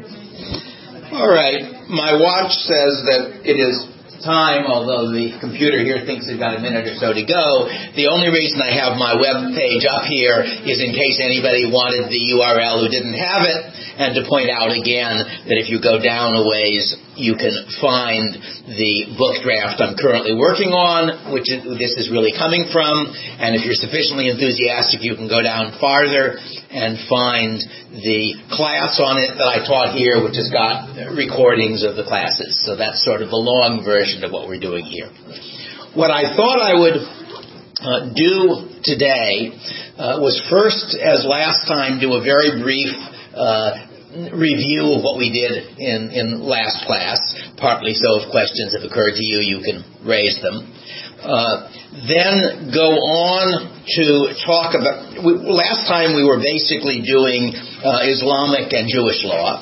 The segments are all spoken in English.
All right. My watch says that it is time, although the computer here thinks it's got a minute or so to go. The only reason I have my web page up here is in case anybody wanted the URL who didn't have it, and to point out again that if you go down a ways, you can find the book draft I'm currently working on, which this is really coming from, and if you're sufficiently enthusiastic, you can go down farther and find the class on it that I taught here, which has got recordings of the classes. So that's sort of the long version of what we're doing here. What I thought I would do today was first, as last time, do a very brief review of what we did in last class, partly so if questions have occurred to you, you can raise them. Then go on to talk about, last time we were basically doing Islamic and Jewish law,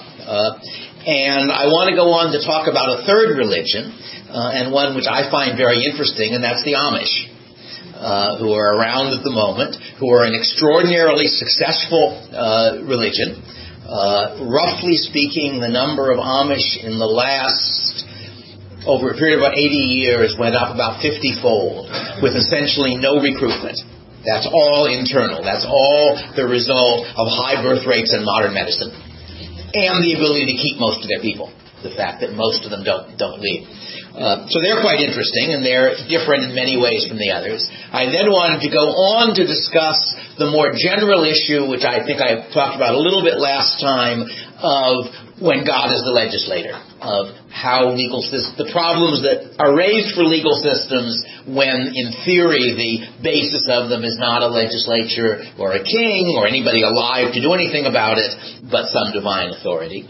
and I want to go on to talk about a third religion, and one which I find very interesting, and that's the Amish, who are around at the moment, who are an extraordinarily successful religion. Roughly speaking, the number of Amish in the last, over a period of about 80 years, went up about 50-fold, with essentially no recruitment. That's all internal. That's all the result of high birth rates and modern medicine, and the ability to keep most of their people. The fact that most of them don't leave. So they're quite interesting, and they're different in many ways from the others. I then wanted to go on to discuss the more general issue, which I think I talked about a little bit last time, of when God is the legislator, of how the problems that are raised for legal systems when, in theory, the basis of them is not a legislature or a king or anybody alive to do anything about it, but some divine authority.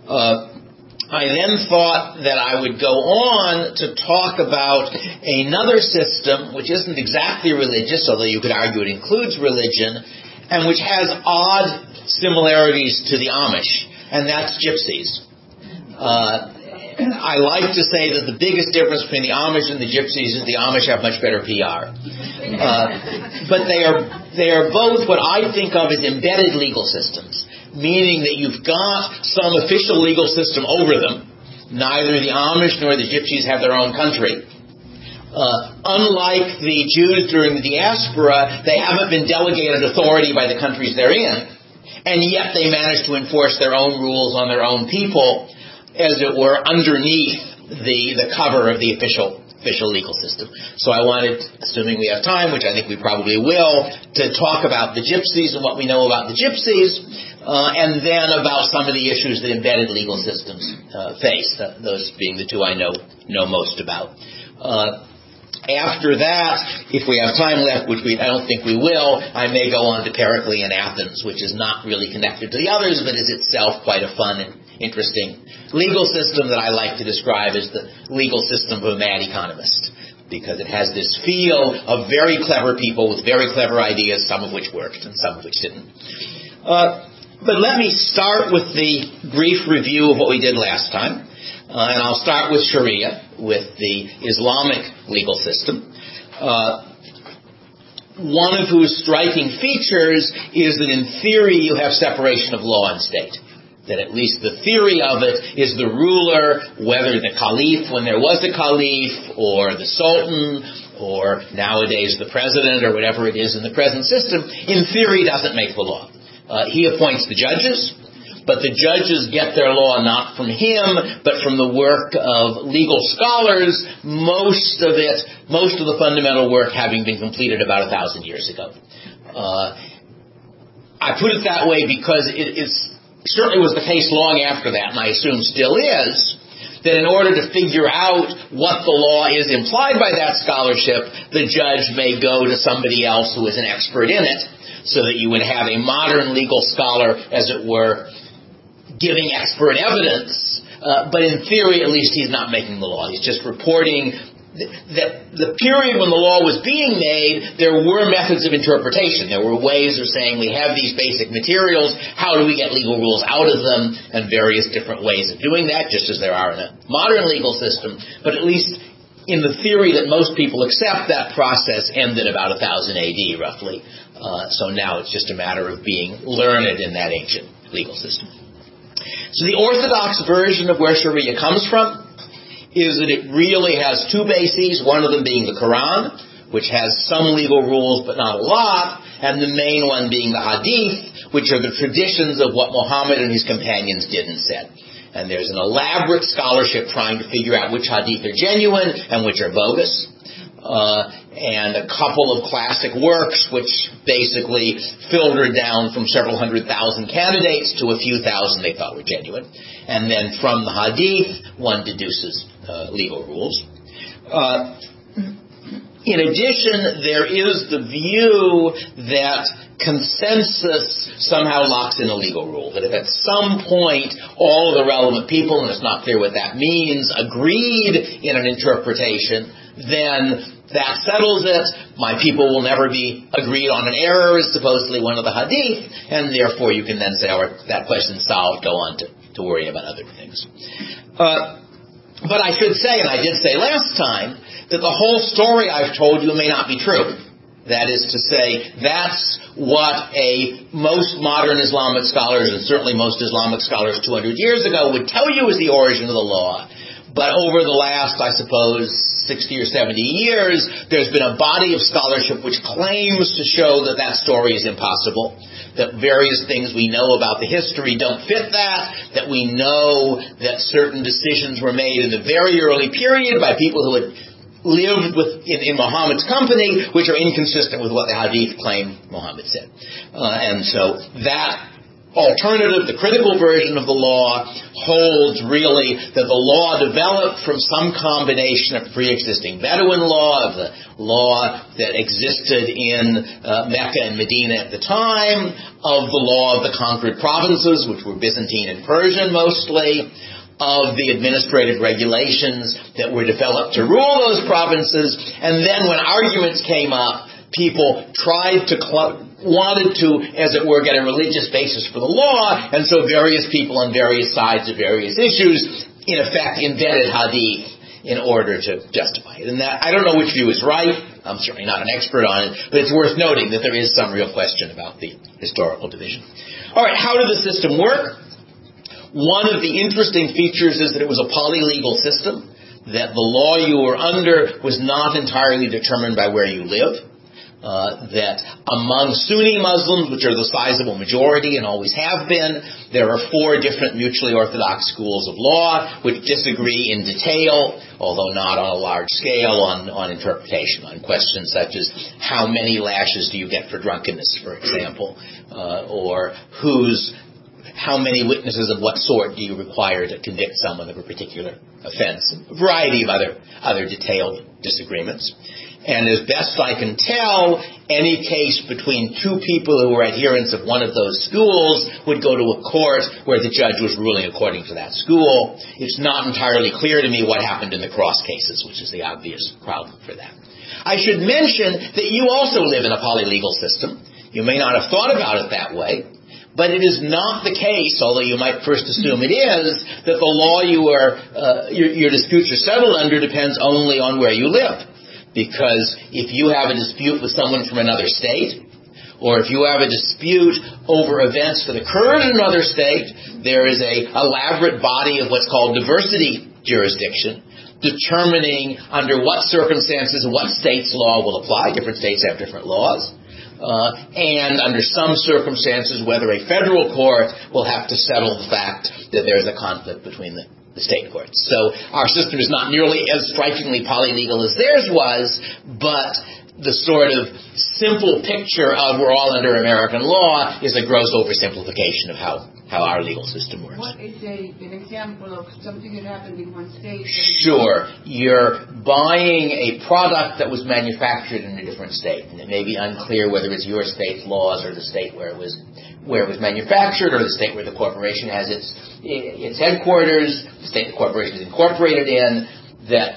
I then thought that I would go on to talk about another system, which isn't exactly religious, although you could argue it includes religion, and which has odd similarities to the Amish, and that's gypsies. I like to say that the biggest difference between the Amish and the gypsies is the Amish have much better PR. But they are both what I think of as embedded legal systems, meaning that you've got some official legal system over them. Neither the Amish nor the gypsies have their own country. Unlike the Jews during the diaspora, they haven't been delegated authority by the countries they're in, and yet they manage to enforce their own rules on their own people, as it were, underneath the cover of the official legal system. So I wanted, assuming we have time, which I think we probably will, to talk about the gypsies and what we know about the gypsies, and then about some of the issues that embedded legal systems face, those being the two I know most about. After that, if we have time left, which I don't think we will, I may go on to Periclean Athens, which is not really connected to the others, but is itself quite a fun and interesting legal system that I like to describe as the legal system of a mad economist, because it has this feel of very clever people with very clever ideas, some of which worked and some of which didn't. But let me start with the brief review of what we did last time. And I'll start with Sharia, with the Islamic legal system. One of whose striking features is that in theory you have separation of law and state. That at least the theory of it is the ruler, whether the caliph when there was a caliph, or the sultan, or nowadays the president, or whatever it is in the present system, in theory doesn't make the law. He appoints the judges, but the judges get their law not from him, but from the work of legal scholars, most of the fundamental work having been completed about 1,000 years ago. I put it that way because it certainly was the case long after that, and I assume still is, that in order to figure out what the law is implied by that scholarship, the judge may go to somebody else who is an expert in it, so that you would have a modern legal scholar, as it were, giving expert evidence, but in theory, at least, he's not making the law. He's just reporting that the period when the law was being made, there were methods of interpretation. There were ways of saying, we have these basic materials, how do we get legal rules out of them, and various different ways of doing that, just as there are in a modern legal system. But at least in the theory that most people accept, that process ended about 1000 AD, roughly. So now it's just a matter of being learned in that ancient legal system. So the orthodox version of where Sharia comes from is that it really has two bases, one of them being the Quran, which has some legal rules but not a lot, and the main one being the Hadith, which are the traditions of what Muhammad and his companions did and said. And there's an elaborate scholarship trying to figure out which Hadith are genuine and which are bogus. And a couple of classic works which basically filtered down from several 100,000 candidates to a few thousand they thought were genuine. And then from the Hadith, one deduces legal rules. In addition, there is the view that consensus somehow locks in a legal rule. That if at some point all of the relevant people, and it's not clear what that means, agreed in an interpretation, then that settles it. My people will never be agreed on an error is supposedly one of the Hadith, and therefore you can then say, oh, that question's solved, go on to worry about other things. But I should say, and I did say last time, that the whole story I've told you may not be true. That is to say, that's what most modern Islamic scholars, and certainly most Islamic scholars 200 years ago, would tell you is the origin of the law. But over the last, I suppose, 60 or 70 years, there's been a body of scholarship which claims to show that that story is impossible, that various things we know about the history don't fit that we know that certain decisions were made in the very early period by people who had lived in Muhammad's company, which are inconsistent with what the Hadith claim Muhammad said. And so that alternative, the critical version of the law, holds really that the law developed from some combination of pre-existing Bedouin law, of the law that existed in Mecca and Medina at the time, of the law of the conquered provinces, which were Byzantine and Persian mostly, of the administrative regulations that were developed to rule those provinces, and then when arguments came up, people wanted to, as it were, get a religious basis for the law, and so various people on various sides of various issues, in effect, invented Hadith in order to justify it. And that, I don't know which view is right, I'm certainly not an expert on it, but it's worth noting that there is some real question about the historical division. All right, how did the system work? One of the interesting features is that it was a polylegal system, that the law you were under was not entirely determined by where you live, that among Sunni Muslims, which are the sizable majority and always have been, there are 4 different mutually orthodox schools of law which disagree in detail, although not on a large scale, on interpretation, on questions such as how many lashes do you get for drunkenness, for example, or how many witnesses of what sort do you require to convict someone of a particular offense? A variety of other detailed disagreements. And as best I can tell, any case between two people who were adherents of one of those schools would go to a court where the judge was ruling according to that school. It's not entirely clear to me what happened in the cross cases, which is the obvious problem for that. I should mention that you also live in a polylegal system. You may not have thought about it that way, but it is not the case, although you might first assume it is, that the law your disputes are settled under depends only on where you live. Because if you have a dispute with someone from another state, or if you have a dispute over events that occurred in another state, there is an elaborate body of what's called diversity jurisdiction, determining under what circumstances what state's law will apply. Different states have different laws. And under some circumstances, whether a federal court will have to settle the fact that there's a conflict between the state courts. So our system is not nearly as strikingly polylegal as theirs was, but the sort of simple picture of we're all under American law is a gross oversimplification of how our legal system works. What is an example of something that happened in one state? Sure. You're buying a product that was manufactured in a different state, and it may be unclear whether it's your state's laws or the state where it was manufactured, or the state where the corporation has its headquarters, the state the corporation is incorporated in. That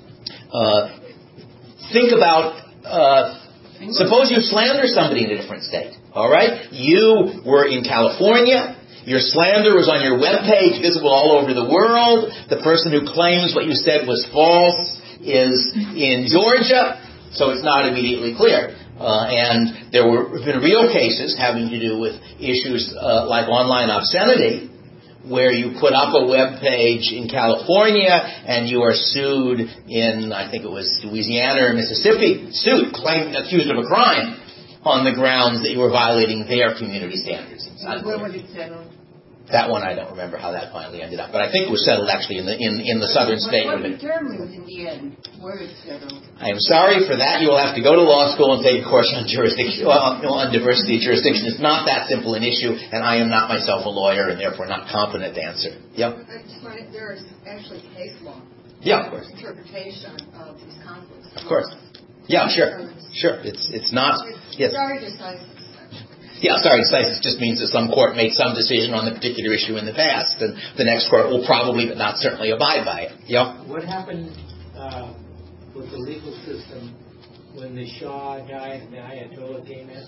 think about. Suppose you slander somebody in a different state. All right, you were in California. Your slander was on your webpage, visible all over the world. The person who claims what you said was false is in Georgia, so it's not immediately clear. And there have been real cases having to do with issues like online obscenity, where you put up a web page in California and you are sued in, I think it was Louisiana or Mississippi, accused of a crime on the grounds that you were violating their community standards. Where was it settled? That one I don't remember how that finally ended up, but I think it was settled actually in the southern state. What determined in the end where it settled? I am sorry for that. You will have to go to law school and take a course on jurisdiction, on diversity of jurisdiction. It's not that simple an issue, and I am not myself a lawyer and therefore not competent to answer. Yep. I just wanted, there is actually case law. Yeah, of course. Interpretation of these conflicts. Of course. Yeah, sure. It's not. Yes. Sorry, decisive. Yeah, sorry, decisive just means that some court made some decision on the particular issue in the past, and the next court will probably, but not certainly, abide by it. Yeah. What happened with the legal system when the Shah died and the Ayatollah came in?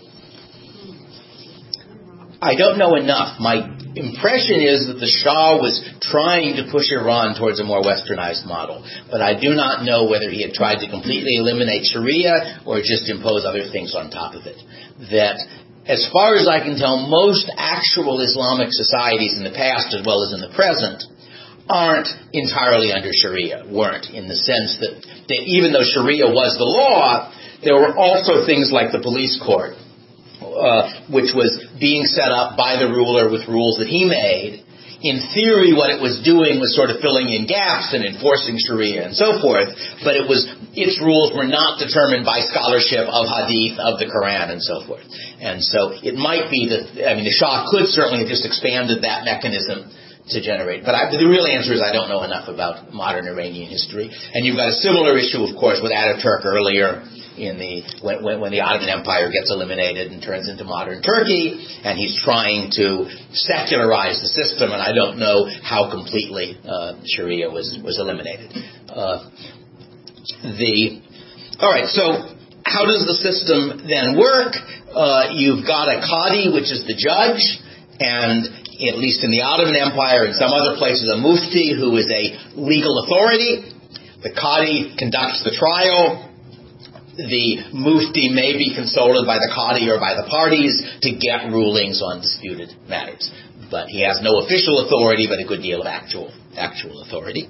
I don't know enough. My impression is that the Shah was trying to push Iran towards a more westernized model, but I do not know whether he had tried to completely eliminate Sharia or just impose other things on top of it. That, as far as I can tell, most actual Islamic societies in the past as well as in the present aren't entirely under Sharia, weren't, in the sense that even though Sharia was the law, there were also things like the police court, which was being set up by the ruler with rules that he made. In theory, what it was doing was sort of filling in gaps and enforcing Sharia and so forth, but its rules were not determined by scholarship of Hadith, of the Quran, and so forth. And so it might be that, the Shah could certainly have just expanded that mechanism to generate. But the real answer is I don't know enough about modern Iranian history. And you've got a similar issue, of course, with Ataturk earlier when the Ottoman Empire gets eliminated and turns into modern Turkey, and he's trying to secularize the system, and I don't know how completely Sharia was eliminated. All right, so how does the system then work? You've got a Qadi, which is the judge, and at least in the Ottoman Empire and some other places, a Mufti, who is a legal authority. The Qadi conducts the trial. The Mufti may be consulted by the Qadi or by the parties to get rulings on disputed matters. But he has no official authority, but a good deal of actual authority.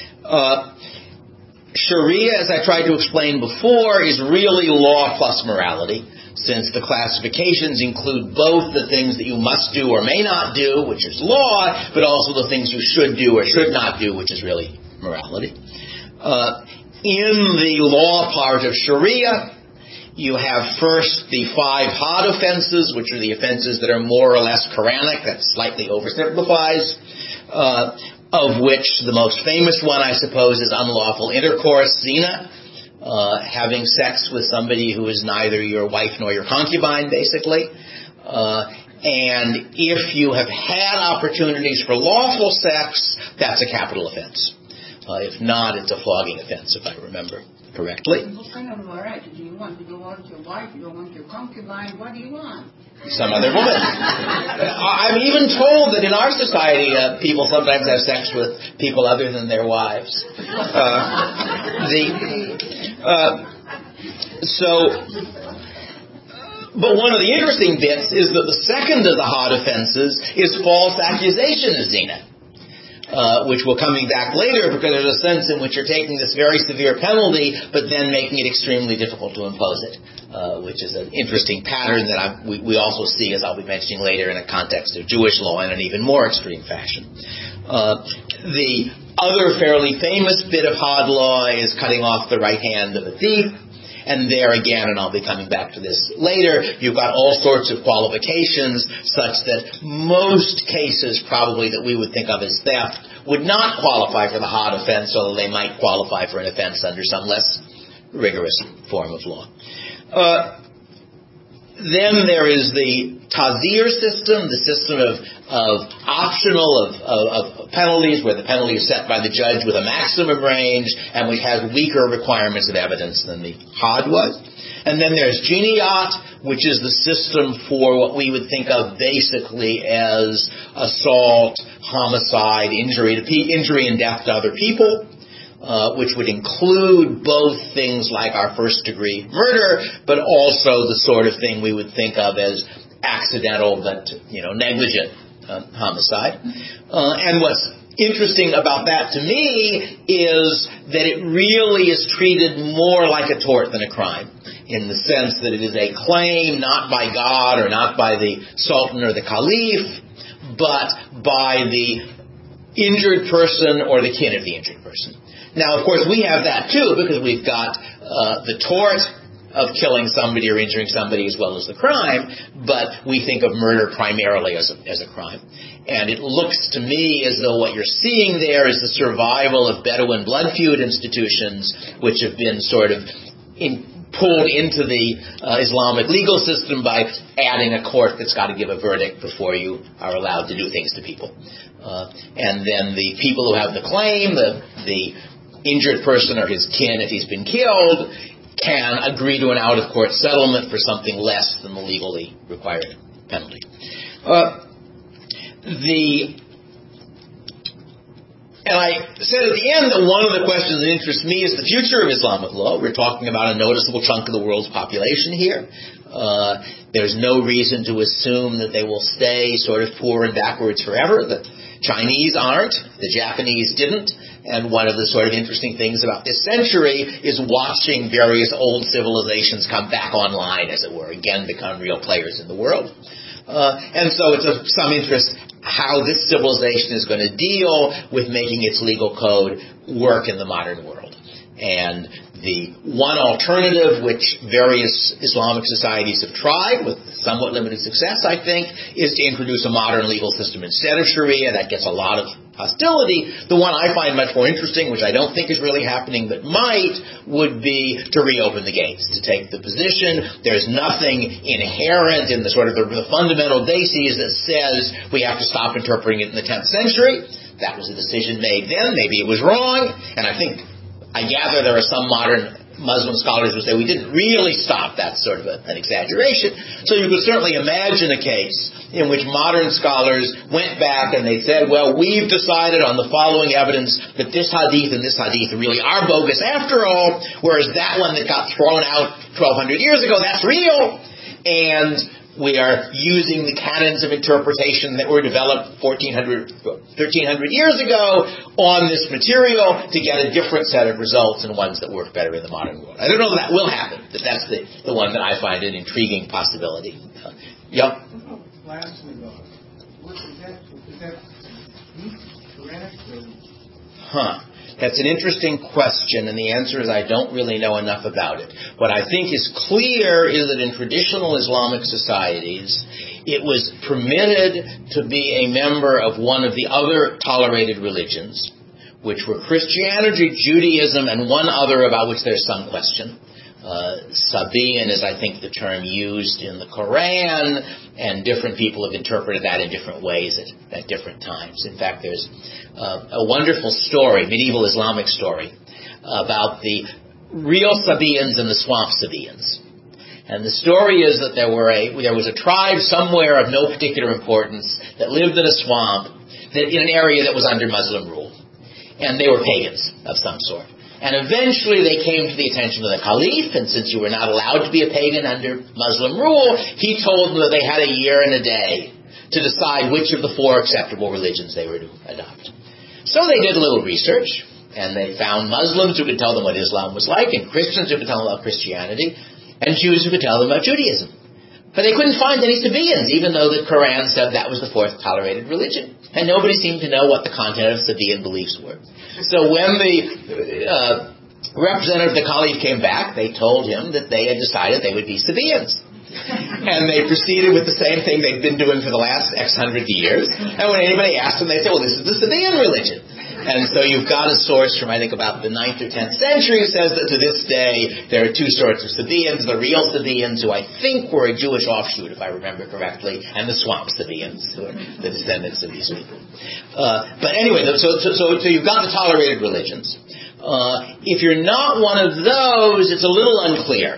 Sharia, as I tried to explain before, is really law plus morality, since the classifications include both the things that you must do or may not do, which is law, but also the things you should do or should not do, which is really morality. In the law part of Sharia, you have first the 5 had offenses, which are the offenses that are more or less Quranic. That slightly oversimplifies. Of which the most famous one, I suppose, is unlawful intercourse, zina, having sex with somebody who is neither your wife nor your concubine, basically. And if you have had opportunities for lawful sex, that's a capital offense. If not, it's a flogging offense, if I remember correctly. What kind of variety do you want? You don't want your wife, you don't want your concubine, what do you want? Some other woman. I'm even told that in our society, people sometimes have sex with people other than their wives. But one of the interesting bits is that the second of the had offenses is false accusation of zina. Which will coming back later, because there's a sense in which you're taking this very severe penalty, but then making it extremely difficult to impose it, which is an interesting pattern that we also see, as I'll be mentioning later, in a context of Jewish law in an even more extreme fashion. The other fairly famous bit of had law is cutting off the right hand of a thief. And there again, and I'll be coming back to this later, you've got all sorts of qualifications such that most cases probably that we would think of as theft would not qualify for the had offense, although they might qualify for an offense under some less rigorous form of law. Then there is the Tazir system, the system of optional of penalties, where the penalty is set by the judge with a maximum range and which has weaker requirements of evidence than the had was. And then there's Jinayat, which is the system for what we would think of basically as assault, homicide, injury and death to other people. Which would include both things like our first-degree murder, but also the sort of thing we would think of as accidental but negligent homicide. And what's interesting about that to me is that it really is treated more like a tort than a crime, in the sense that it is a claim not by God or not by the Sultan or the Caliph, but by the injured person or the kin of the injured person. Now, of course, we have that too, because we've got the tort of killing somebody or injuring somebody as well as the crime, but we think of murder primarily as a crime. And it looks to me as though what you're seeing there is the survival of Bedouin blood feud institutions, which have been sort of pulled into the Islamic legal system by adding a court that's got to give a verdict before you are allowed to do things to people. And then the people who have the claim, the injured person or his kin, if he's been killed, can agree to an out-of-court settlement for something less than the legally required penalty. And I said at the end that one of the questions that interests me is the future of Islamic law. We're talking about a noticeable chunk of the world's population here. There's no reason to assume that they will stay sort of poor and backwards forever. The Chinese aren't. The Japanese didn't. And one of the sort of interesting things about this century is watching various old civilizations come back online, as it were, again become real players in the world. And so it's of some interest how this civilization is going to deal with making its legal code work in the modern world. And the one alternative, which various Islamic societies have tried with somewhat limited success, I think, is to introduce a modern legal system instead of Sharia. That gets a lot of hostility. The one I find much more interesting, which I don't think is really happening but might, would be to reopen the gates, to take the position there's nothing inherent in the sort of the fundamental bases that says we have to stop interpreting it in the 10th century. That was a decision made then. Maybe it was wrong. And I gather there are some modern Muslim scholars who say we didn't really stop. That's sort of an exaggeration. So you could certainly imagine a case in which modern scholars went back and they said, well, we've decided on the following evidence that this hadith and this hadith really are bogus after all, whereas that one that got thrown out 1,200 years ago, that's real. And we are using the canons of interpretation that were developed 1,300 years ago on this material to get a different set of results and ones that work better in the modern world. I don't know if that will happen, but that's the one that I find an intriguing possibility. Yep. Lastly, though, is that correct? That's an interesting question, and the answer is I don't really know enough about it. What I think is clear is that in traditional Islamic societies, it was permitted to be a member of one of the other tolerated religions, which were Christianity, Judaism, and one other about which there's some question. Sabian is, I think, the term used in the Quran, and different people have interpreted that in different ways at different times. In fact, there's a wonderful story, medieval Islamic story, about the real Sabians and the swamp Sabians. And the story is that there was a tribe somewhere of no particular importance that lived in a swamp in an area that was under Muslim rule. And they were pagans of some sort. And eventually they came to the attention of the Caliph, and since you were not allowed to be a pagan under Muslim rule, he told them that they had a year and a day to decide which of the 4 acceptable religions they were to adopt. So they did a little research, and they found Muslims who could tell them what Islam was like, and Christians who could tell them about Christianity, and Jews who could tell them about Judaism. But they couldn't find any Sabians, even though the Quran said that was the 4th tolerated religion. And nobody seemed to know what the content of Sabian beliefs were. So when the representative of the Caliph came back, they told him that they had decided they would be Sabians. And they proceeded with the same thing they'd been doing for the last X hundred years. And when anybody asked them, they'd say, well, this is the Sabian religion. And so you've got a source from, I think, about the 9th or 10th century who says that to this day there are 2 sorts of Sabians, the real Sabians, who I think were a Jewish offshoot, if I remember correctly, and the swamp Sabians, who are the descendants of these people. But anyway, so you've got the tolerated religions. If you're not one of those, it's a little unclear.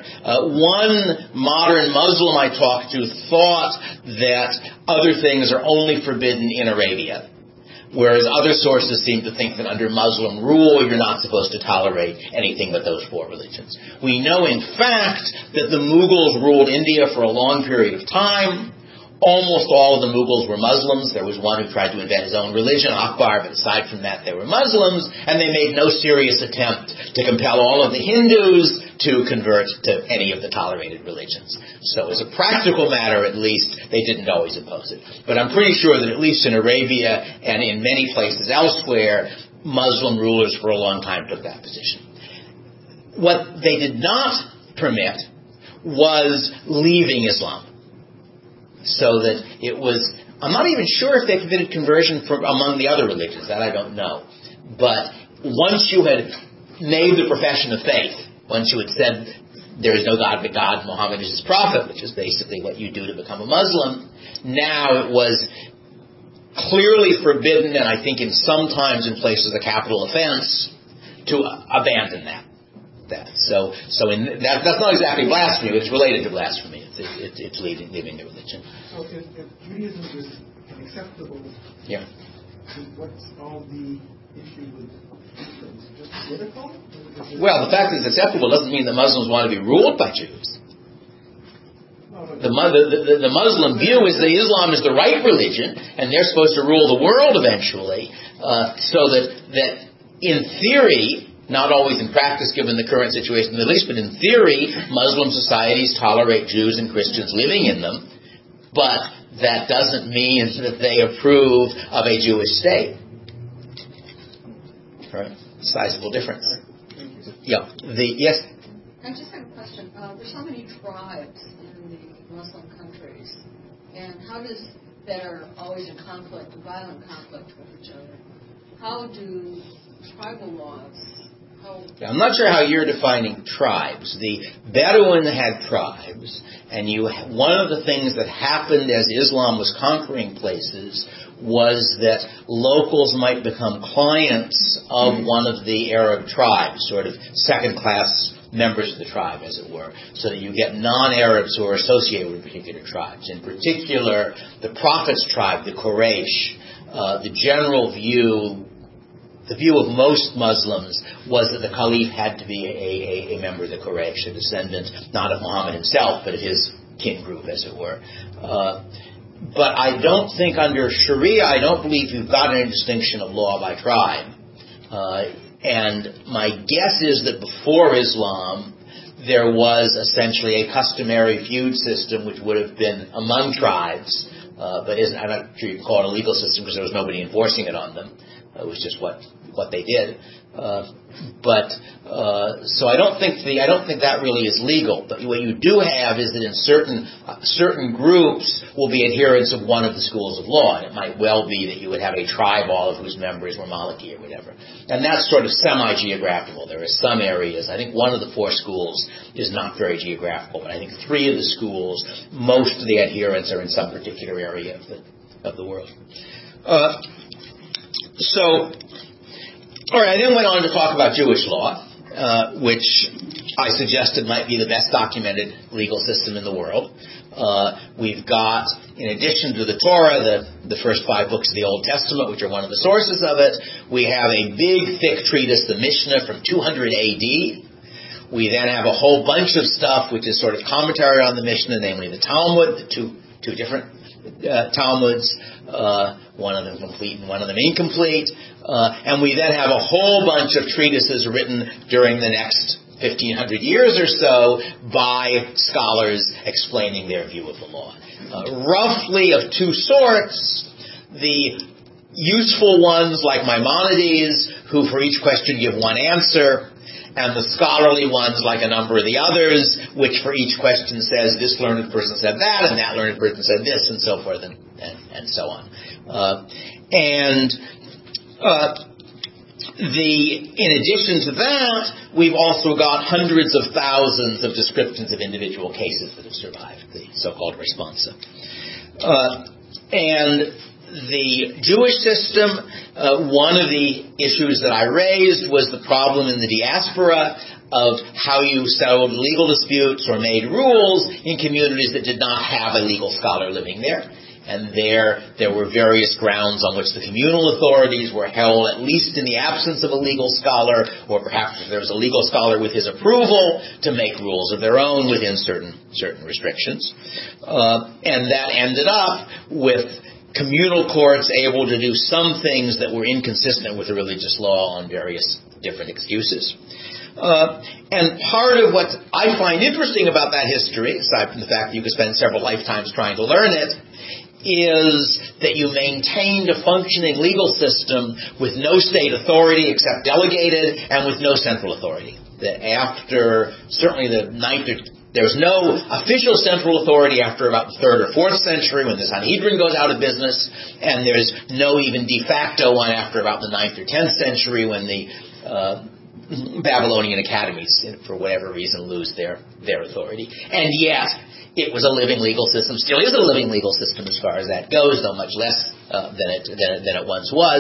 One modern Muslim I talked to thought that other things are only forbidden in Arabia, whereas other sources seem to think that under Muslim rule you're not supposed to tolerate anything but those 4 religions. We know, in fact, that the Mughals ruled India for a long period of time. Almost all of the Mughals were Muslims. There was one who tried to invent his own religion, Akbar, but aside from that, they were Muslims, and they made no serious attempt to compel all of the Hindus to convert to any of the tolerated religions. So as a practical matter, at least, they didn't always oppose it. But I'm pretty sure that at least in Arabia and in many places elsewhere, Muslim rulers for a long time took that position. What they did not permit was leaving Islam. So that it was, I'm not even sure if they permitted conversion from among the other religions. That I don't know. But once you had made the profession of faith, once you had said there is no God but God, Muhammad is his prophet, which is basically what you do to become a Muslim, now it was clearly forbidden, and I think sometimes in places a capital offense, to abandon that. So that's not exactly blasphemy, but it's related to blasphemy. It's leaving the religion. So if Judaism is unacceptable, what's all the issue with Muslims? Just political? Well, the fact that it's acceptable doesn't mean that Muslims want to be ruled by Jews. The Muslim view is that Islam is the right religion, and they're supposed to rule the world eventually, so that in theory, not always in practice given the current situation in the Middle East, but in theory, Muslim societies tolerate Jews and Christians living in them, but that doesn't mean that they approve of a Jewish state. Right? Sizable difference. Yeah. Yes? I just have a question. There's so many tribes in the Muslim countries, and that are always in conflict, violent conflict with each other. How do tribal laws... I'm not sure how you're defining tribes. The Bedouin had tribes, and one of the things that happened as Islam was conquering places was that locals might become clients of one of the Arab tribes, sort of second-class members of the tribe, as it were, so that you get non-Arabs who are associated with particular tribes. In particular, the Prophet's tribe, the Quraysh, the general view... The view of most Muslims was that the Caliph had to be a member of the Quraysh, a descendant, not of Muhammad himself, but of his kin group, as it were. But I don't think under Sharia, I don't believe you've got any distinction of law by tribe. And my guess is that before Islam, there was essentially a customary feud system which would have been among tribes, but I'm not sure you can call it a legal system because there was nobody enforcing it on them. It was just what they did, so I don't think that really is legal. But what you do have is that in certain groups will be adherents of one of the schools of law, and it might well be that you would have a tribe, all of whose members were Maliki or whatever, and that's sort of semi-geographical. There are some areas. I think one of the 4 schools is not very geographical, but I think 3 of the schools, most of the adherents are in some particular area of the world. All right, I then went on to talk about Jewish law, which I suggested might be the best documented legal system in the world. We've got, in addition to the Torah, the first 5 books of the Old Testament, which are one of the sources of it. We have a big, thick treatise, the Mishnah, from 200 A.D. We then have a whole bunch of stuff which is sort of commentary on the Mishnah, namely the Talmud, the two different Talmuds, one of them complete and one of them incomplete. And we then have a whole bunch of treatises written during the next 1,500 years or so by scholars explaining their view of the law. Roughly of 2 sorts. The useful ones like Maimonides, who for each question give one answer, and the scholarly ones like a number of the others, which for each question says this learned person said that, and that learned person said this, and so forth, and so on. In addition to that, we've also got hundreds of thousands of descriptions of individual cases that have survived, the so-called responsa. And the Jewish system, one of the issues that I raised was the problem in the diaspora of how you settled legal disputes or made rules in communities that did not have a legal scholar living there. And there were various grounds on which the communal authorities were held, at least in the absence of a legal scholar, or perhaps if there was a legal scholar with his approval, to make rules of their own within certain restrictions. And that ended up with communal courts able to do some things that were inconsistent with the religious law on various different excuses. And part of what I find interesting about that history, aside from the fact that you could spend several lifetimes trying to learn it, is that you maintained a functioning legal system with no state authority except delegated and with no central authority. That after certainly the there was no official central authority after about the 3rd or 4th century when the Sanhedrin goes out of business, and there's no even de facto one after about the 9th or 10th century when the Babylonian academies, for whatever reason, lose their authority. And yet, it was a living legal system, still is a living legal system as far as that goes, though much less than it once was.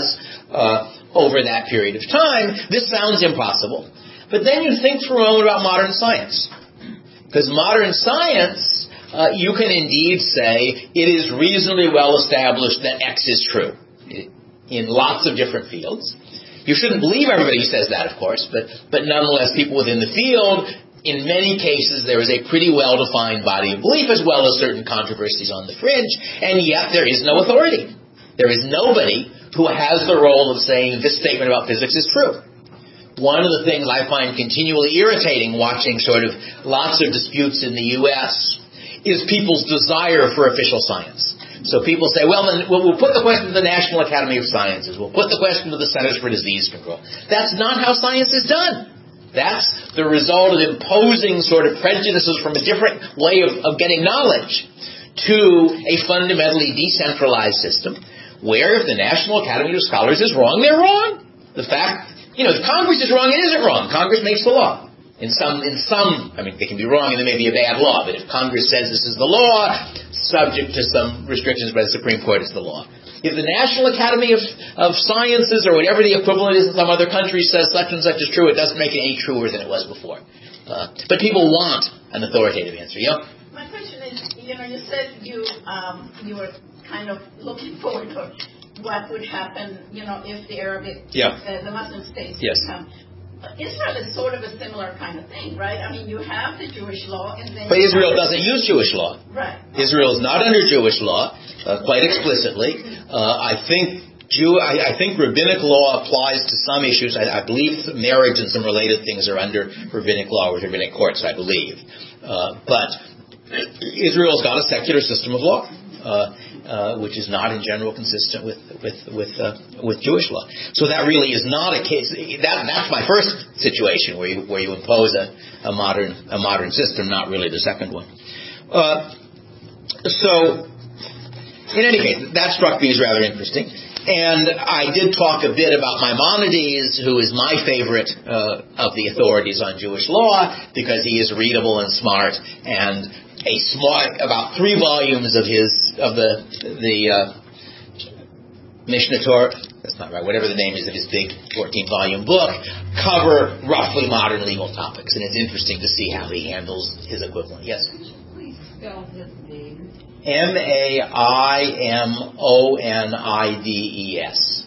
Over that period of time, this sounds impossible. But then you think for a moment about modern science. Because modern science, you can indeed say it is reasonably well established that X is true in lots of different fields. You shouldn't believe everybody who says that, of course, but nonetheless, people within the field, in many cases, there is a pretty well-defined body of belief as well as certain controversies on the fringe, and yet there is no authority. There is nobody who has the role of saying this statement about physics is true. One of the things I find continually irritating watching sort of lots of disputes in the U.S. is people's desire for official science. So people say, well, then we'll put the question to the National Academy of Sciences. We'll put the question to the Centers for Disease Control. That's not how science is done. That's the result of imposing sort of prejudices from a different way of getting knowledge to a fundamentally decentralized system where if the National Academy of Scholars is wrong, they're wrong. The fact, if Congress is wrong, it isn't wrong. Congress makes the law. In some, I mean, they can be wrong and there may be a bad law, but if Congress says this is the law, subject to some restrictions by the Supreme Court, it's the law. If the National Academy of Sciences or whatever the equivalent is in some other country says such and such is true, it doesn't make it any truer than it was before. But people want an authoritative answer. Yeah? My question is, you said you were kind of looking forward to what would happen, if the Arabic, the Muslim states become. Israel is sort of a similar kind of thing, right? I mean, you have the Jewish law, and then. But Israel doesn't use Jewish law. Right. Israel is not under Jewish law, quite explicitly. I think rabbinic law applies to some issues. I believe marriage and some related things are under rabbinic law with rabbinic courts, I believe. But Israel's got a secular system of law. Which is not in general consistent with Jewish law. So that really is not a case. That's my first situation where you impose a modern system, not really the second one. So in any case, that struck me as rather interesting. And I did talk a bit about Maimonides, who is my favorite of the authorities on Jewish law, because he is readable and smart, and about 3 volumes of the Mishnah Torah, that's not right, whatever the name is of his big 14-volume book, cover roughly modern legal topics, and it's interesting to see how he handles his equivalent. Yes? Could you please spell his name? Maimonides.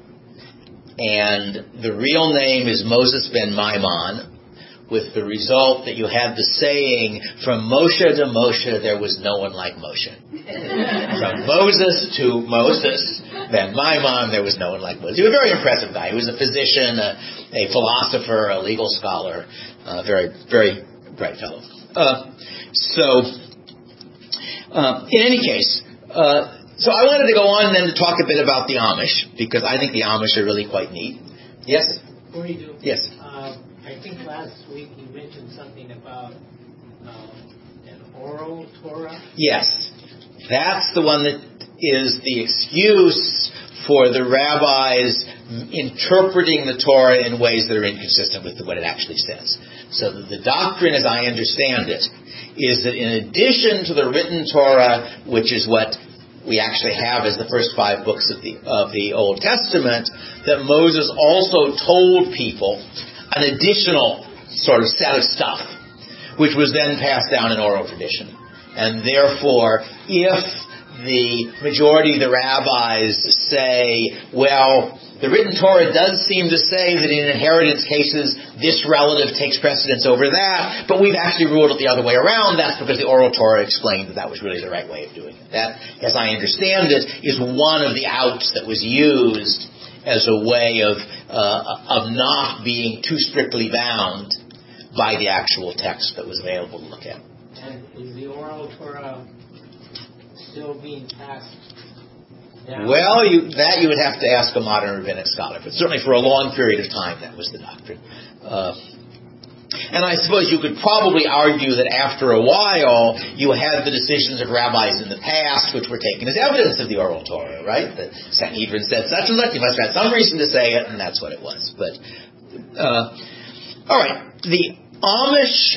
And the real name is Moses ben Maimon, with the result that you had the saying, from Moshe to Moshe, there was no one like Moshe. From Moses to Moses, then Maimon, there was no one like Moses. He was a very impressive guy. He was a physician, a philosopher, a legal scholar, very, very bright fellow. In any case, so I wanted to go on then to talk a bit about the Amish, because I think the Amish are really quite neat. Yes? Before you do. Yes. I think last week you mentioned something about an oral Torah. Yes. That's the one that is the excuse for the rabbis interpreting the Torah in ways that are inconsistent with what it actually says. So the doctrine, as I understand it, is that in addition to the written Torah, which is what we actually have as the first 5 books of the Old Testament, that Moses also told people an additional sort of set of stuff, which was then passed down in oral tradition. And therefore, if the majority of the rabbis say, well, the written Torah does seem to say that in inheritance cases, this relative takes precedence over that, but we've actually ruled it the other way around. That's because the oral Torah explained that was really the right way of doing it. That, as I understand it, is one of the outs that was used as a way of not being too strictly bound by the actual text that was available to look at. And is the oral Torah still being passed down? Well, you would have to ask a modern rabbinic scholar, but certainly for a long period of time that was the doctrine. And I suppose you could probably argue that after a while you had the decisions of rabbis in the past which were taken as evidence of the oral Torah, right? The Sanhedrin said such and such, you must have had some reason to say it, and that's what it was. But all right, the Amish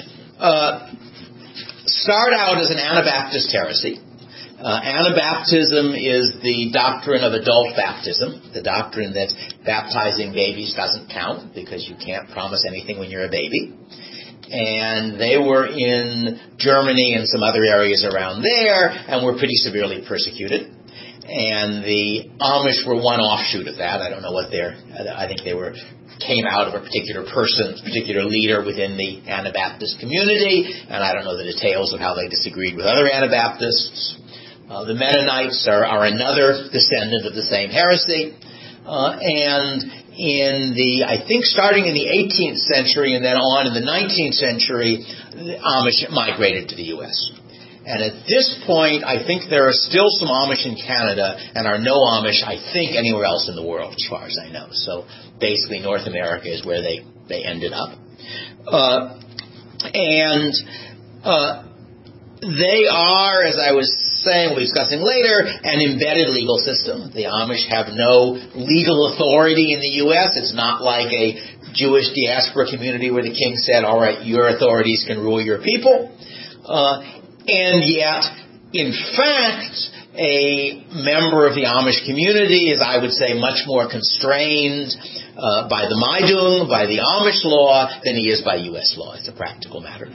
start out as an Anabaptist heresy. Anabaptism is the doctrine of adult baptism, the doctrine that baptizing babies doesn't count because you can't promise anything when you're a baby. And they were in Germany and some other areas around there and were pretty severely persecuted. And the Amish were one offshoot of that. I don't know what I think they came out of a particular leader within the Anabaptist community, and I don't know the details of how they disagreed with other Anabaptists. The Mennonites are another descendant of the same heresy, and I think starting in the 18th century and then on in the 19th century, the Amish migrated to the U.S. And at this point, I think there are still some Amish in Canada and are no Amish, I think, anywhere else in the world, as far as I know. So basically North America is where they ended up. They are, as I was saying, we'll be discussing later, an embedded legal system. The Amish have no legal authority in the U.S. It's not like a Jewish diaspora community where the king said, all right, your authorities can rule your people. And yet, in fact, a member of the Amish community is, I would say, much more constrained by the Maidung, by the Amish law, than he is by U.S. law. It's a practical matter.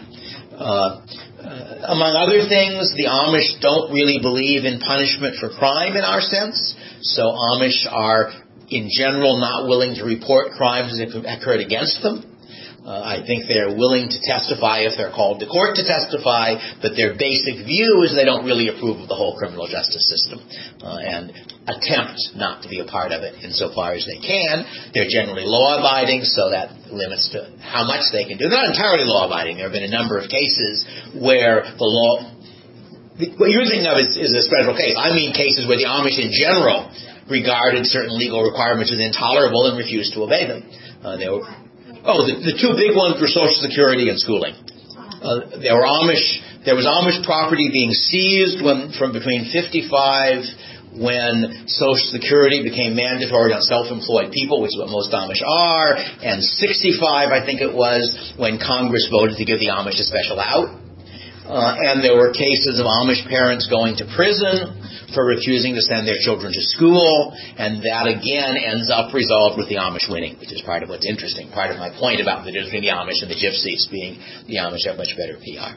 Among other things, the Amish don't really believe in punishment for crime in our sense. So Amish are, in general, not willing to report crimes that occurred against them. I think they're willing to testify if they're called to court to testify, but their basic view is they don't really approve of the whole criminal justice system and attempt not to be a part of it insofar as they can. They're generally law-abiding, so that limits to how much they can do. They're not entirely law-abiding. There have been a number of cases where the law... What you're thinking of is a special case. I mean cases where the Amish in general regarded certain legal requirements as intolerable and refused to obey them. The two big ones were Social Security and schooling. There was Amish property being seized from between 55 when Social Security became mandatory on self-employed people, which is what most Amish are, and 65, I think it was, when Congress voted to give the Amish a special out. And there were cases of Amish parents going to prison for refusing to send their children to school, and that again ends up resolved with the Amish winning, which is part of what's interesting, part of my point about the difference between the Amish and the Gypsies being the Amish have much better PR.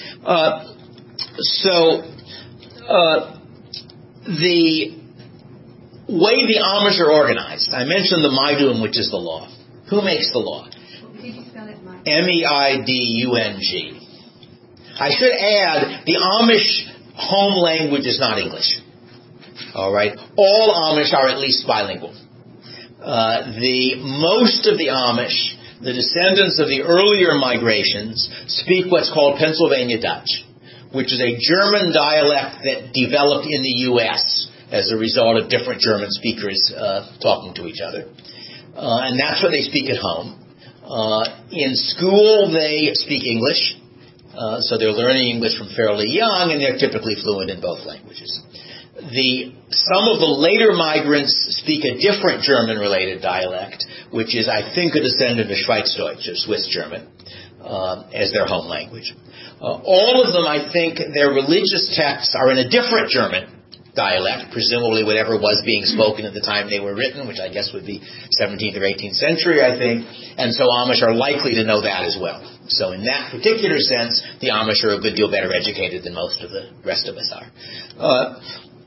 The way the Amish are organized, I mentioned the Maidung, which is the law. Who makes the law? Meidung. I should add, the Amish home language is not English. All right? All Amish are at least bilingual. Most of the Amish, the descendants of the earlier migrations, speak what's called Pennsylvania Dutch, which is a German dialect that developed in the U.S. as a result of different German speakers talking to each other. And that's what they speak at home. In school, they speak English. So they're learning English from fairly young, and they're typically fluent in both languages. Some of the later migrants speak a different German-related dialect, which is, I think, a descendant of Schweizerdeutsch, or Swiss German, as their home language. All of them, I think, their religious texts are in a different German dialect, presumably whatever was being spoken at the time they were written, which I guess would be 17th or 18th century, I think. And so Amish are likely to know that as well. So in that particular sense, the Amish are a good deal better educated than most of the rest of us are.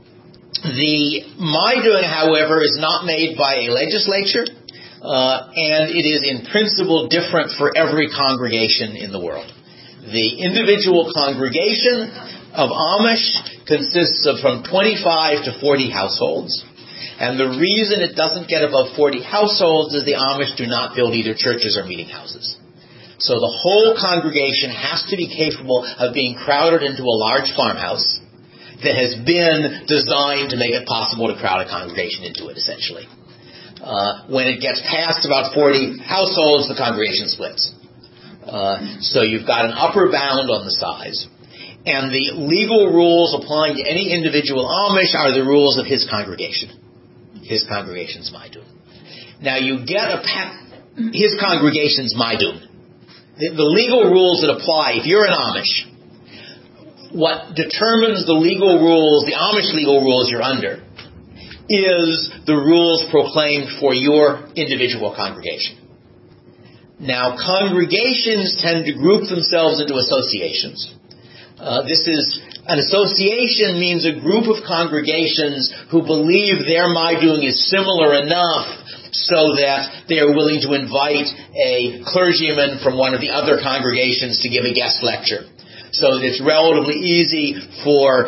My doing, however, is not made by a legislature, and it is in principle different for every congregation in the world. The individual congregation of Amish consists of from 25 to 40 households. And the reason it doesn't get above 40 households is the Amish do not build either churches or meeting houses. So the whole congregation has to be capable of being crowded into a large farmhouse that has been designed to make it possible to crowd a congregation into it, essentially. When it gets past about 40 households, the congregation splits. So you've got an upper bound on the size. And the legal rules applying to any individual Amish are the rules of his congregation. His congregation's Maidun. Now you get his congregation's Maidun. The legal rules that apply, if you're an Amish, what determines the legal rules, the Amish legal rules you're under, is the rules proclaimed for your individual congregation. Now, congregations tend to group themselves into associations. An association means a group of congregations who believe their Maidun is similar enough so that they are willing to invite a clergyman from one of the other congregations to give a guest lecture. So it's relatively easy for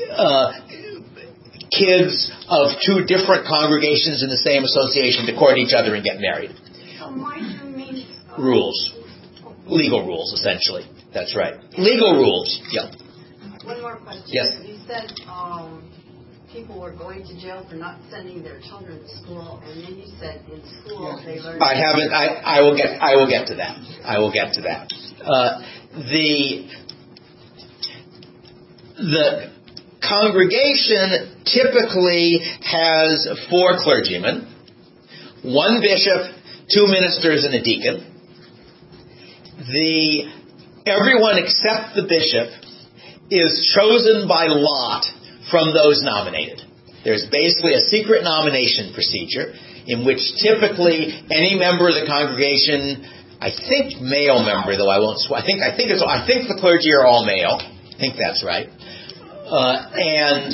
kids of two different congregations in the same association to court each other and get married. So Maidun means... Rules. Legal rules, essentially. That's right. Legal rules, yeah. One more question. Yes. You said people were going to jail for not sending their children to school, and then you said in school they learned... I will get to that. The congregation typically has 4 clergymen, 1 bishop, 2 ministers, and a deacon. Everyone except the bishop is chosen by lot from those nominated. There's basically a secret nomination procedure in which typically any member of the congregation, I think male member, though I won't swear, I think the clergy are all male. I think that's right. And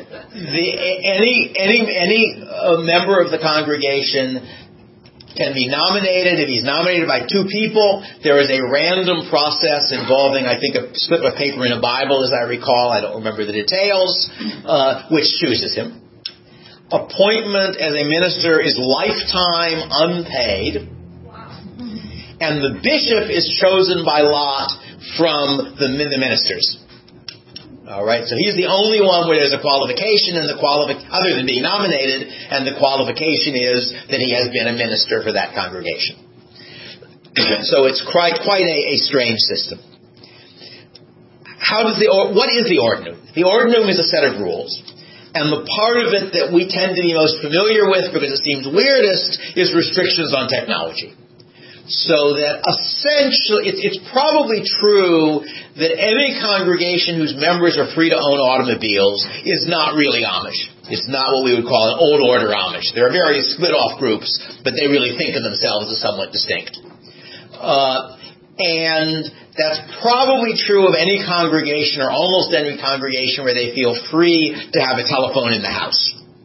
any member of the congregation can be nominated. If he's nominated by 2 people, there is a random process involving, I think, a slip of paper in a Bible, as I recall. I don't remember the details, which chooses him. Appointment as a minister is lifetime unpaid. And the bishop is chosen by lot from the ministers. All right, so he's the only one where there's a qualification, and other than being nominated, and the qualification is that he has been a minister for that congregation. So it's quite a strange system. What is the ordinum? The ordinum is a set of rules, and the part of it that we tend to be most familiar with, because it seems weirdest, is restrictions on technology. So that essentially, it's probably true that any congregation whose members are free to own automobiles is not really Amish. It's not what we would call an old order Amish. There are various split-off groups, but they really think of themselves as somewhat distinct. And that's probably true of any congregation, or almost any congregation, where they feel free to have a telephone in the house.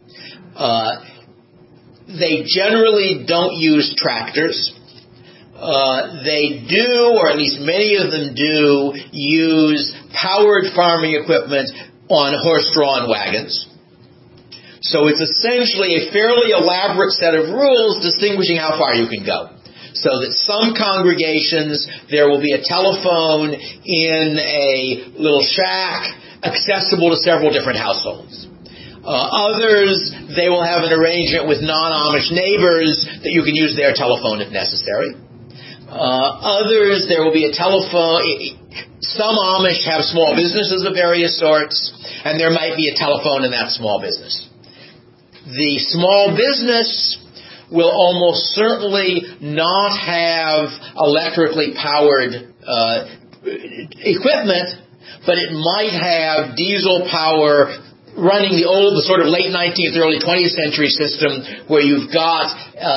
They generally don't use tractors. They do, or at least many of them do, use powered farming equipment on horse-drawn wagons. So it's essentially a fairly elaborate set of rules distinguishing how far you can go. So that some congregations, there will be a telephone in a little shack accessible to several different households. Others, they will have an arrangement with non-Amish neighbors that you can use their telephone if necessary. Others, there will be a telephone. Some Amish have small businesses of various sorts, and there might be a telephone in that small business. The small business will almost certainly not have electrically powered equipment, but it might have diesel power running the sort of late 19th, early 20th century system where you've got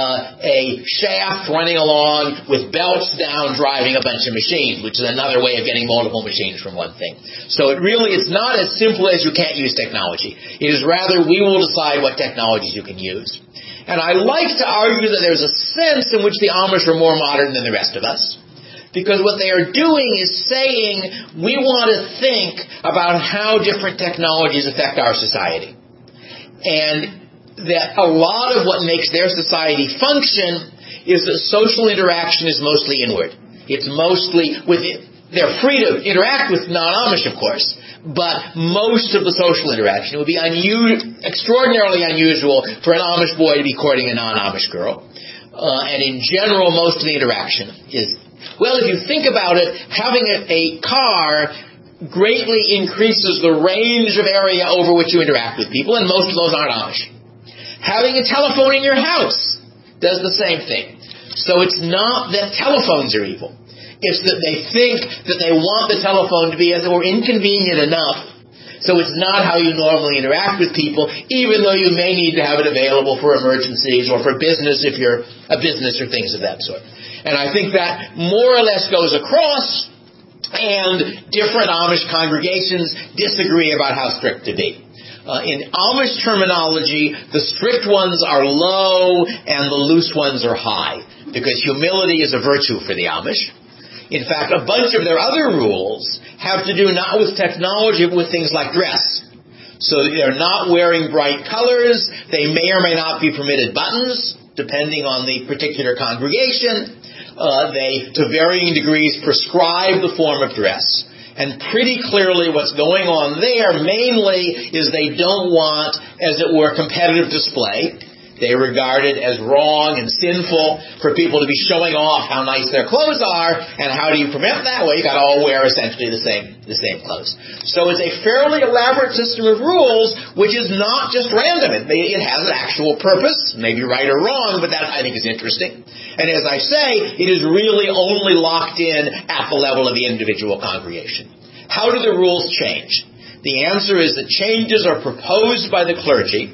a shaft running along with belts down driving a bunch of machines, which is another way of getting multiple machines from one thing. So it's not as simple as you can't use technology. It is rather we will decide what technologies you can use. And I like to argue that there's a sense in which the Amish are more modern than the rest of us. Because what they are doing is saying, we want to think about how different technologies affect our society. And that a lot of what makes their society function is that social interaction is mostly inward. It's mostly they're free to interact with non-Amish, of course, but most of the social interaction would be extraordinarily unusual for an Amish boy to be courting a non-Amish girl. And in general, most of the interaction is... Well, if you think about it, having a car greatly increases the range of area over which you interact with people, and most of those aren't Amish. Having a telephone in your house does the same thing. So it's not that telephones are evil. It's that they think that they want the telephone to be, as it were, inconvenient enough. So it's not how you normally interact with people, even though you may need to have it available for emergencies or for business if you're a business or things of that sort. And I think that more or less goes across, and different Amish congregations disagree about how strict to be. In Amish terminology, the strict ones are low and the loose ones are high, because humility is a virtue for the Amish. In fact, a bunch of their other rules have to do not with technology, but with things like dress. So they're not wearing bright colors. They may or may not be permitted buttons, depending on the particular congregation. They, to varying degrees, prescribe the form of dress. And pretty clearly what's going on there mainly is they don't want, as it were, competitive display. They regard it as wrong and sinful for people to be showing off how nice their clothes are, and how do you prevent that? Well, you got to all wear essentially the same clothes. So it's a fairly elaborate system of rules, which is not just random. It has an actual purpose, maybe right or wrong, but that I think is interesting. And as I say, it is really only locked in at the level of the individual congregation. How do the rules change? The answer is that changes are proposed by the clergy.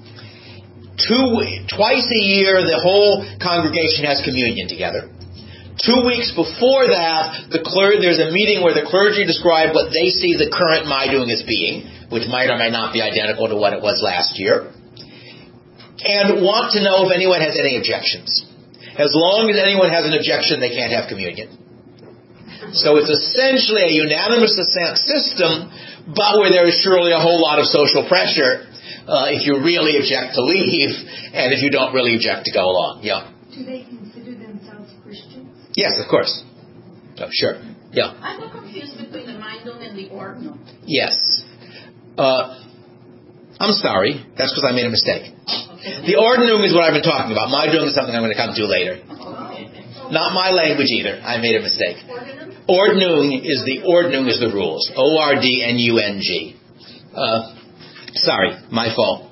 Twice a year, the whole congregation has communion together. 2 weeks before that, there's a meeting where the clergy describe what they see the current Maidoong as being, which might or might not be identical to what it was last year, and want to know if anyone has any objections. As long as anyone has an objection, they can't have communion. So it's essentially a unanimous assent system, but where there is surely a whole lot of social pressure if you really object to leave, and if you don't really object to go along. Yeah. Do they consider themselves Christians? Yes, of course. Oh, sure. Yeah. I'm not confused between the Maidoong and the Ordnung. Yes. I'm sorry. That's because I made a mistake. Okay. The Ordnung is what I've been talking about. Maidoong is something I'm going to come to later. Okay. Not my language either. I made a mistake. Ordnung is the rules. O-R-D-N-U-N-G. Sorry, my fault.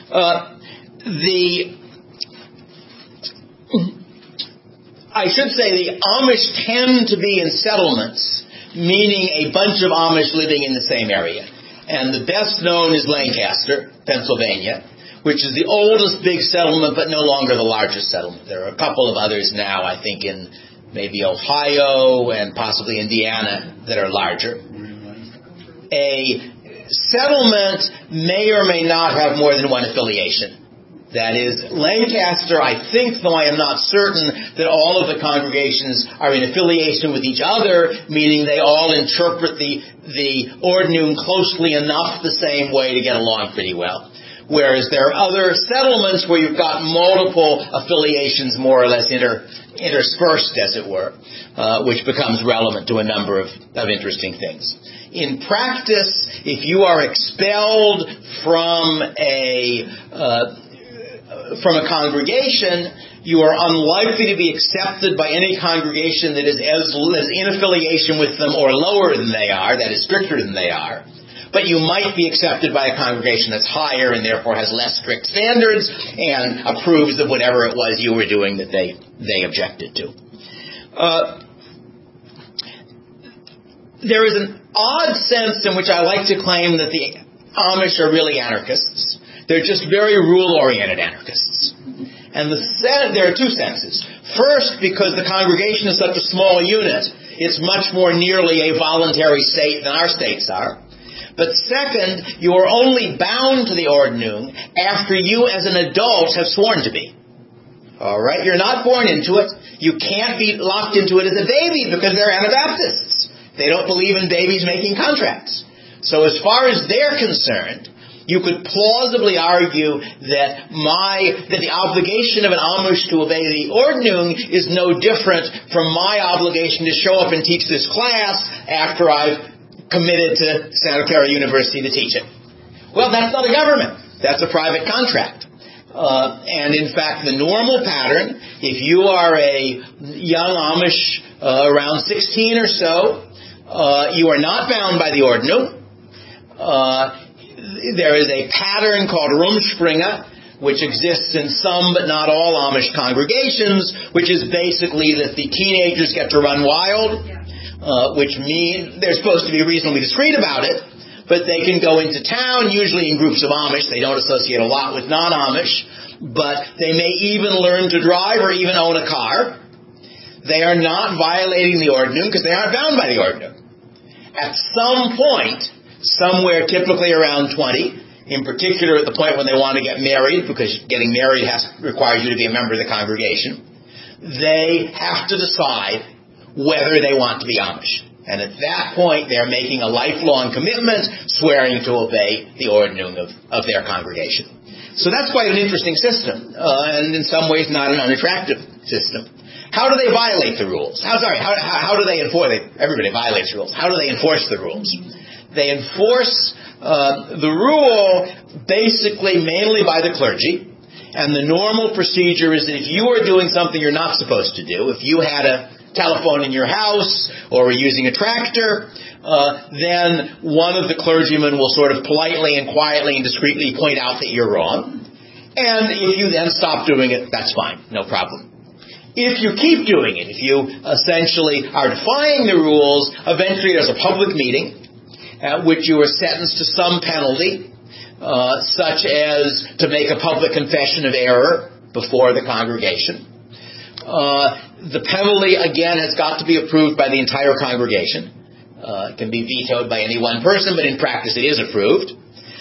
I should say the Amish tend to be in settlements, meaning a bunch of Amish living in the same area. And the best known is Lancaster, Pennsylvania, which is the oldest big settlement, but no longer the largest settlement. There are a couple of others now, I think, in maybe Ohio and possibly Indiana that are larger. A settlement may or may not have more than one affiliation. That is, Lancaster, I think, though I am not certain, that all of the congregations are in affiliation with each other, meaning they all interpret the Ordnung closely enough the same way to get along pretty well. Whereas there are other settlements where you've got multiple affiliations more or less interspersed, as it were, which becomes relevant to a number of interesting things. In practice, if you are expelled from a congregation, you are unlikely to be accepted by any congregation that is as in affiliation with them or lower than they are, that is stricter than they are. But you might be accepted by a congregation that's higher and therefore has less strict standards and approves of whatever it was you were doing that they objected to. There is an odd sense in which I like to claim that the Amish are really anarchists. They're just very rule-oriented anarchists. And there are two senses. First, because the congregation is such a small unit, it's much more nearly a voluntary state than our states are. But second, you are only bound to the ordnung after you as an adult have sworn to be. All right? You're not born into it. You can't be locked into it as a baby because they're Anabaptists. They don't believe in babies making contracts. So as far as they're concerned, you could plausibly argue that the obligation of an Amish to obey the ordnung is no different from my obligation to show up and teach this class after I've committed to Santa Clara University to teach it. Well, that's not a government. That's a private contract. And in fact, the normal pattern, if you are a young Amish around 16 or so, you are not bound by the ordnung. There is a pattern called Rumspringa, which exists in some but not all Amish congregations, which is basically that the teenagers get to run wild, which means they're supposed to be reasonably discreet about it, but they can go into town, usually in groups of Amish. They don't associate a lot with non-Amish, but they may even learn to drive or even own a car. They are not violating the ordnung because they aren't bound by the ordnung. At some point, somewhere typically around 20, in particular at the point when they want to get married, because getting married requires you to be a member of the congregation, they have to decide whether they want to be Amish. And at that point, they're making a lifelong commitment, swearing to obey the ordnung of their congregation. So that's quite an interesting system, and in some ways not an unattractive system. How do they violate the rules? How do they enforce? Everybody violates rules. How do they enforce the rules? They enforce the rule basically mainly by the clergy. And the normal procedure is that if you are doing something you're not supposed to do, if you had a telephone in your house or were using a tractor, then one of the clergymen will sort of politely and quietly and discreetly point out that you're wrong. And if you then stop doing it, that's fine. No problem. If you keep doing it, if you essentially are defying the rules, eventually there's a public meeting at which you are sentenced to some penalty, such as to make a public confession of error before the congregation. The penalty, again, has got to be approved by the entire congregation. It can be vetoed by any one person, but in practice it is approved.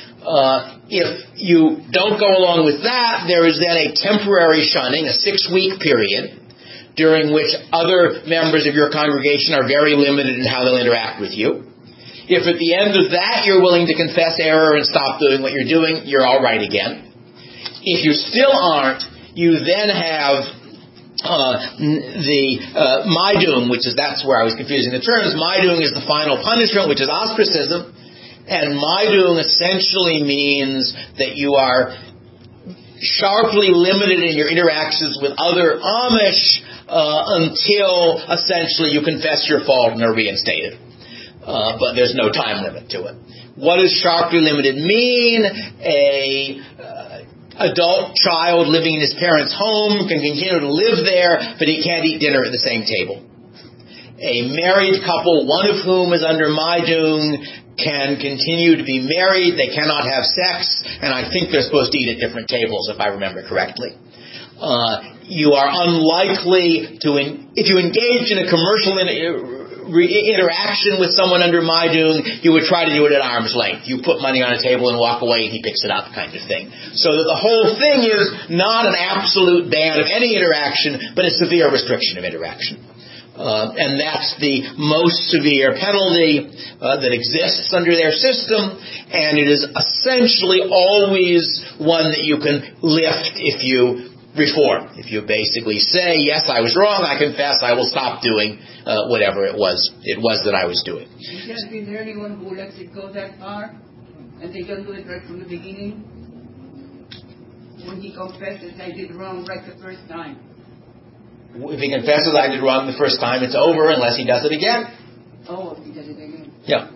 If you don't go along with that, there is then a temporary shunning, a 6-week period, during which other members of your congregation are very limited in how they'll interact with you. If at the end of that you're willing to confess error and stop doing what you're doing, you're all right again. If you still aren't, you then have the Maidung, that's where I was confusing the terms. Maidung is the final punishment, which is ostracism. And Maidung essentially means that you are sharply limited in your interactions with other Amish until essentially you confess your fault and are reinstated. But there's no time limit to it. What does sharply limited mean? Adult child living in his parents' home can continue to live there, but he can't eat dinner at the same table. A married couple, one of whom is under Maidung, can continue to be married. They cannot have sex, and I think they're supposed to eat at different tables, if I remember correctly. You are unlikely to, if you engage in a commercial interaction with someone under Maidung, you would try to do it at arm's length. You put money on a table and walk away and he picks it up, kind of thing. So that the whole thing is not an absolute ban of any interaction, but a severe restriction of interaction. And that's the most severe penalty that exists under their system, and it is essentially always one that you can lift if you reform. If you basically say, yes, I was wrong, I confess, I will stop doing whatever it was that I was doing. Has been there anyone who lets it go that far, and they don't do it right from the beginning? When he confesses, I did wrong right the first time. If he confesses I did wrong the first time, it's over unless he does it again. Oh, if he does it again. Yeah.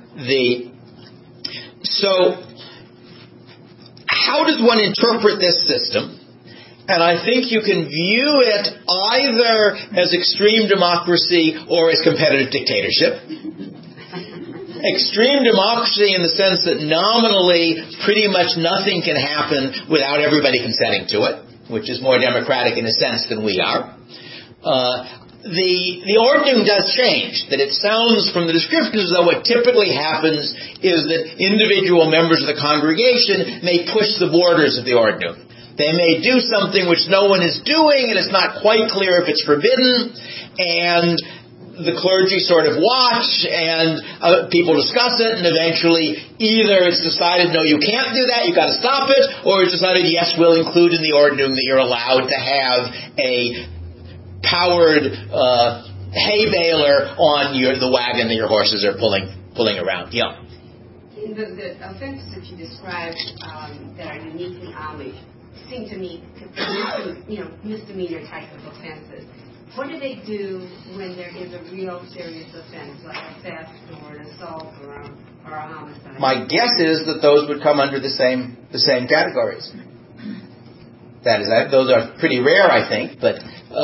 So, how does one interpret this system? And I think you can view it either as extreme democracy or as competitive dictatorship. extreme democracy in the sense that nominally pretty much nothing can happen without everybody consenting to it, which is more democratic in a sense than we are. The ordning does change, that it sounds from the descriptions as though what typically happens is that individual members of the congregation may push the borders of the ordning. They may do something which no one is doing, and it's not quite clear if it's forbidden, and the clergy sort of watch, and people discuss it, and eventually either it's decided, no, you can't do that, you've got to stop it, or it's decided, yes, we'll include in the ordinance that you're allowed to have a powered hay baler on the wagon that your horses are pulling around. Yeah. The offenses that you described that are unique in Amish seem to me misdemeanor type of offenses. What do they do when there is a real serious offense, like a theft or an assault or a homicide? My guess is that those would come under the same categories. That is, those are pretty rare, I think, but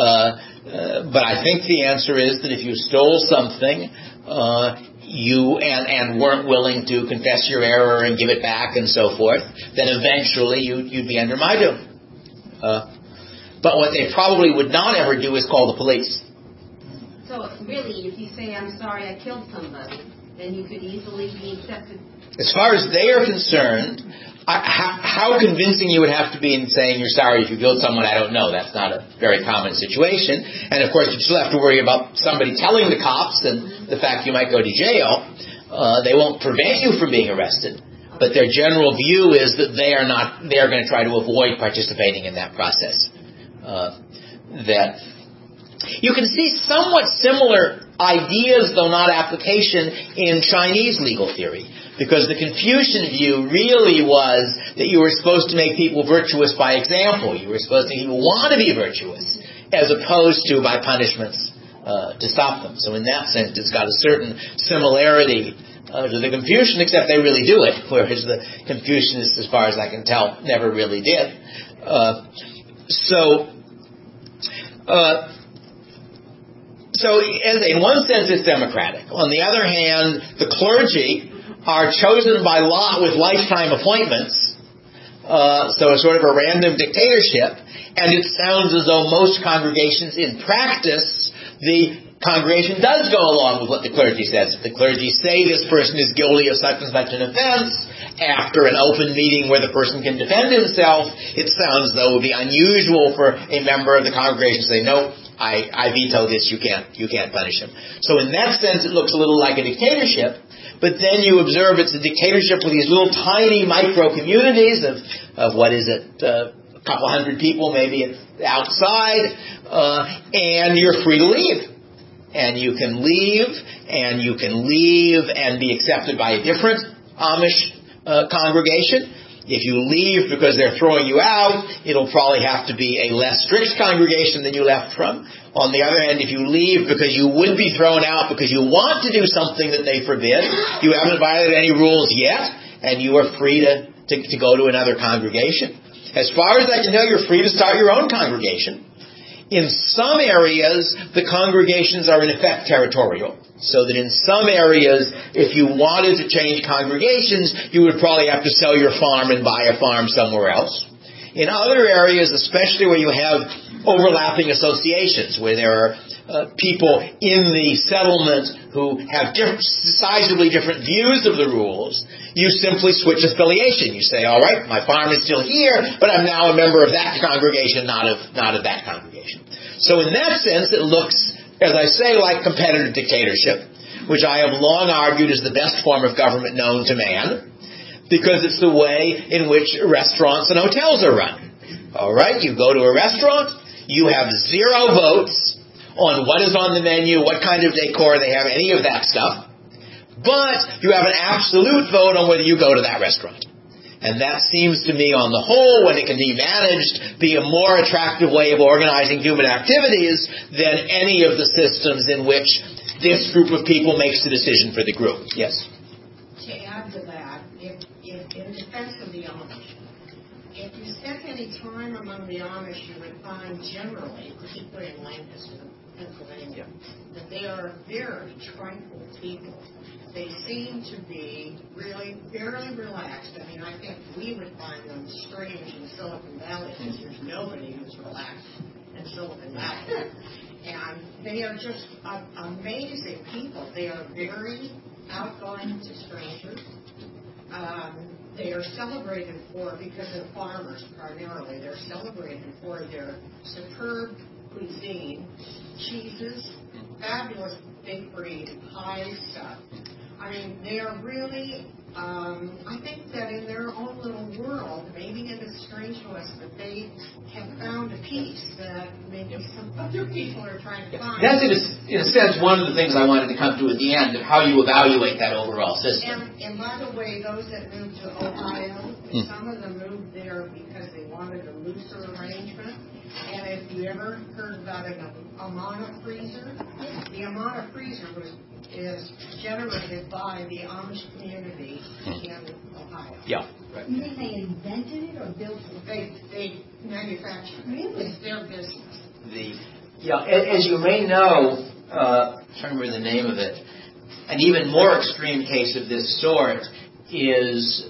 I think the answer is that if you stole something, you weren't willing to confess your error and give it back and so forth, then eventually you'd be under my doom. But what they probably would not ever do is call the police. So really, if you say, I'm sorry I killed somebody, then you could easily be accepted? As far as they are concerned, how convincing you would have to be in saying you're sorry if you killed someone, I don't know. That's not a very common situation. And of course, you still have to worry about somebody telling the cops and the fact you might go to jail. They won't prevent you from being arrested. But their general view is that they are going to try to avoid participating in that process. That you can see somewhat similar ideas, though not application, in Chinese legal theory. Because the Confucian view really was that you were supposed to make people virtuous by example. You were supposed to make people want to be virtuous, as opposed to by punishments to stop them. So in that sense, it's got a certain similarity to the Confucian, except they really do it, whereas the Confucianists, as far as I can tell, never really did. So in one sense, it's democratic. On the other hand, the clergy are chosen by lot with lifetime appointments, so it's sort of a random dictatorship, and it sounds as though most congregations, in practice, the congregation does go along with what the clergy says. If the clergy say this person is guilty of such and such an offense, after an open meeting where the person can defend himself, it sounds as though it would be unusual for a member of the congregation to say, no, I veto this, you can't punish him. So in that sense, it looks a little like a dictatorship. But then you observe it's a dictatorship with these little tiny micro-communities of what is it, a couple hundred people maybe outside, and you're free to leave. And you can leave and be accepted by a different Amish congregation. If you leave because they're throwing you out, it'll probably have to be a less strict congregation than you left from. On the other hand, if you leave because you would be thrown out because you want to do something that they forbid, you haven't violated any rules yet, and you are free to go to another congregation. As far as I can tell, you're free to start your own congregation. In some areas, the congregations are in effect territorial. So that in some areas, if you wanted to change congregations, you would probably have to sell your farm and buy a farm somewhere else. In other areas, especially where you have overlapping associations, where there are people in the settlement who have decisively different views of the rules, you simply switch affiliation. You say, all right, my farm is still here, but I'm now a member of that congregation, not of that congregation. So in that sense, it looks, as I say, like competitive dictatorship, which I have long argued is the best form of government known to man, because it's the way in which restaurants and hotels are run. All right, you go to a restaurant, you have 0 votes on what is on the menu, what kind of decor they have, any of that stuff, but you have an absolute vote on whether you go to that restaurant. And that seems to me, on the whole, when it can be managed, be a more attractive way of organizing human activities than any of the systems in which this group of people makes the decision for the group. Yes? To add to that, if in defense of the Amish, if you spent any time among the Amish, you would find generally, particularly in Lancaster, Pennsylvania, that they are very tranquil people. They seem to be really fairly relaxed. I mean, I think we would find them strange in Silicon Valley because there's nobody who's relaxed in Silicon Valley. And they are just amazing people. They are very outgoing to strangers. They are celebrated for, because they're farmers primarily, they're celebrated for their superb cuisine, cheeses, fabulous bakery, pie stuff. I mean, they are really, I think that in their own little world, maybe it is strange to us, but they have found a peace that maybe some other people are trying to find. That's, in a sense, one of the things I wanted to come to at the end, of how you evaluate that overall system. And by the way, those that moved to Ohio, some of them moved there because they wanted a looser arrangement. And if you ever heard about an Amana freezer, the Amana freezer is generated by the Amish community in Ohio. Yeah. Right. You think they invented it or built it? They manufacture it. Really? It's their business. As you may know, I'm trying to remember the name of it, an even more extreme case of this sort is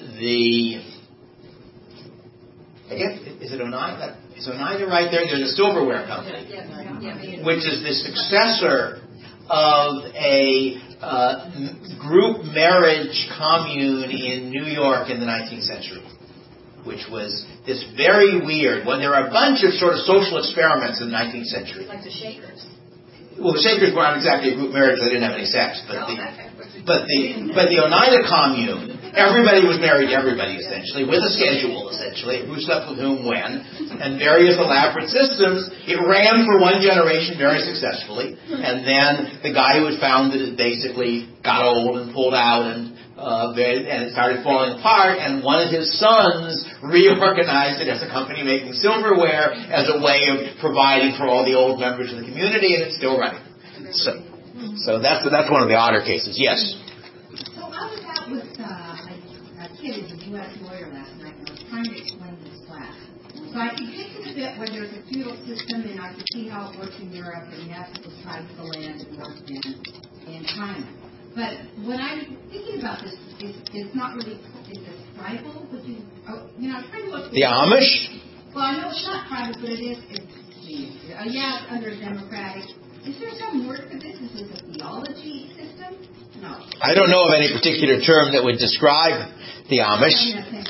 is it Oneida? Is Oneida right there? There's a silverware company, which is the successor of a group marriage commune in New York in the 19th century, which was this very weird. When there are a bunch of sort of social experiments in the 19th century, like the Shakers. Well, the Shakers weren't exactly a group marriage; they didn't have any sex. But the Oneida commune, everybody was married to everybody essentially, with a schedule essentially, who slept with whom when, and various elaborate systems. It ran for one generation very successfully, and then the guy who had founded it basically got old and pulled out, and it started falling apart. And one of his sons reorganized it as a company making silverware as a way of providing for all the old members of the community, and it's still running. So that's one of the odder cases. Yes. So I was out with a kid who's a U.S. lawyer last night, and I was trying to explain this class. So I could get to the bit where there's a feudal system, and I could see how it works in Europe, and yes, it was tied to the land and worked in China. But when I'm thinking about this, it's not really, is it tribal? I'm trying to look. The Amish? Well, I know it's not tribal, but it is. It's under democratic. Is there some word for this? Is it a theology system? No. I don't know of any particular term that would describe the Amish.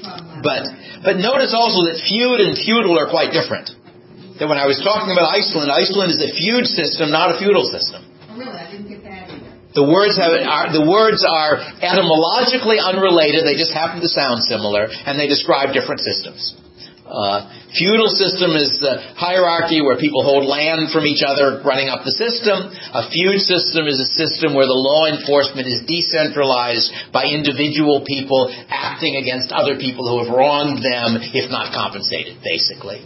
But notice also that feud and feudal are quite different. That when I was talking about Iceland is a feud system, not a feudal system. Oh, really? I didn't get that either. The words are etymologically unrelated. They just happen to sound similar, and they describe different systems. Feudal system is the hierarchy where people hold land from each other running up the system. A feud system is a system where the law enforcement is decentralized by individual people acting against other people who have wronged them, if not compensated, basically.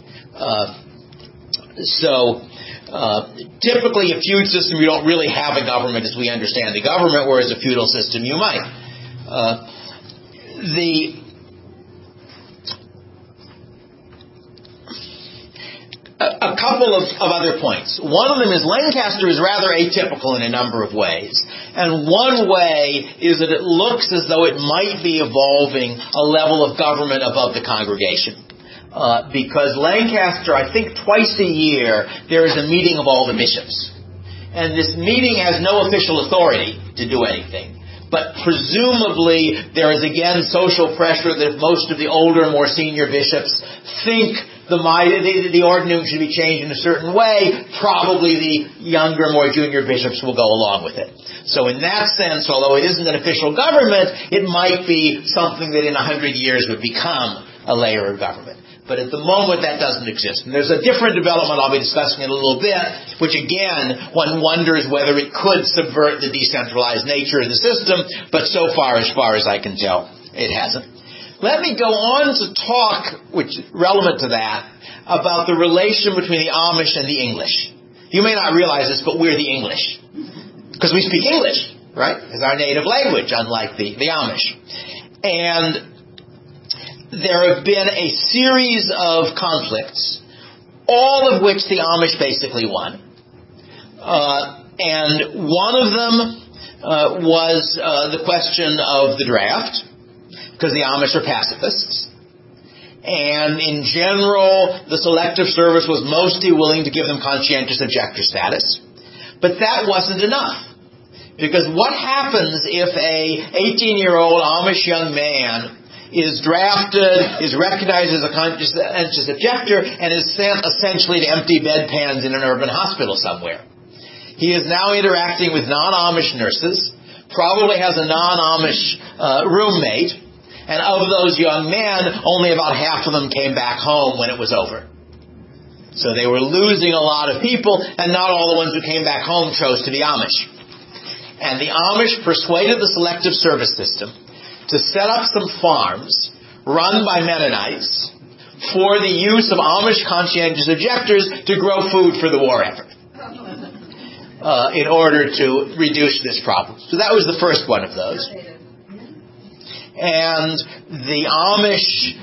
Typically a feud system, you don't really have a government as we understand the government, whereas a feudal system you might. A couple of other points. One of them is Lancaster is rather atypical in a number of ways. And one way is that it looks as though it might be evolving a level of government above the congregation. Because Lancaster, I think twice a year, there is a meeting of all the bishops. And this meeting has no official authority to do anything. But presumably there is again social pressure that most of the older, more senior bishops think the ordinance should be changed in a certain way. Probably the younger, more junior bishops will go along with it. So in that sense, although it isn't an official government, it might be something that in 100 years would become a layer of government. But at the moment, that doesn't exist. And there's a different development, I'll be discussing in a little bit, which again, one wonders whether it could subvert the decentralized nature of the system, but so far as I can tell, it hasn't. Let me go on to talk, which is relevant to that, about the relation between the Amish and the English. You may not realize this, but we're the English. Because we speak English, right? It's our native language, unlike the Amish. And there have been a series of conflicts, all of which the Amish basically won. And one of them was the question of the draft, because the Amish are pacifists. And in general, the Selective Service was mostly willing to give them conscientious objector status. But that wasn't enough. Because what happens if a 18-year-old Amish young man is drafted, is recognized as a conscientious objector, and is sent essentially to empty bedpans in an urban hospital somewhere? He is now interacting with non-Amish nurses, probably has a non-Amish roommate, and of those young men, only about half of them came back home when it was over. So they were losing a lot of people, and not all the ones who came back home chose to be Amish. And the Amish persuaded the Selective Service system to set up some farms run by Mennonites for the use of Amish conscientious objectors to grow food for the war effort in order to reduce this problem. So that was the first one of those. And the Amish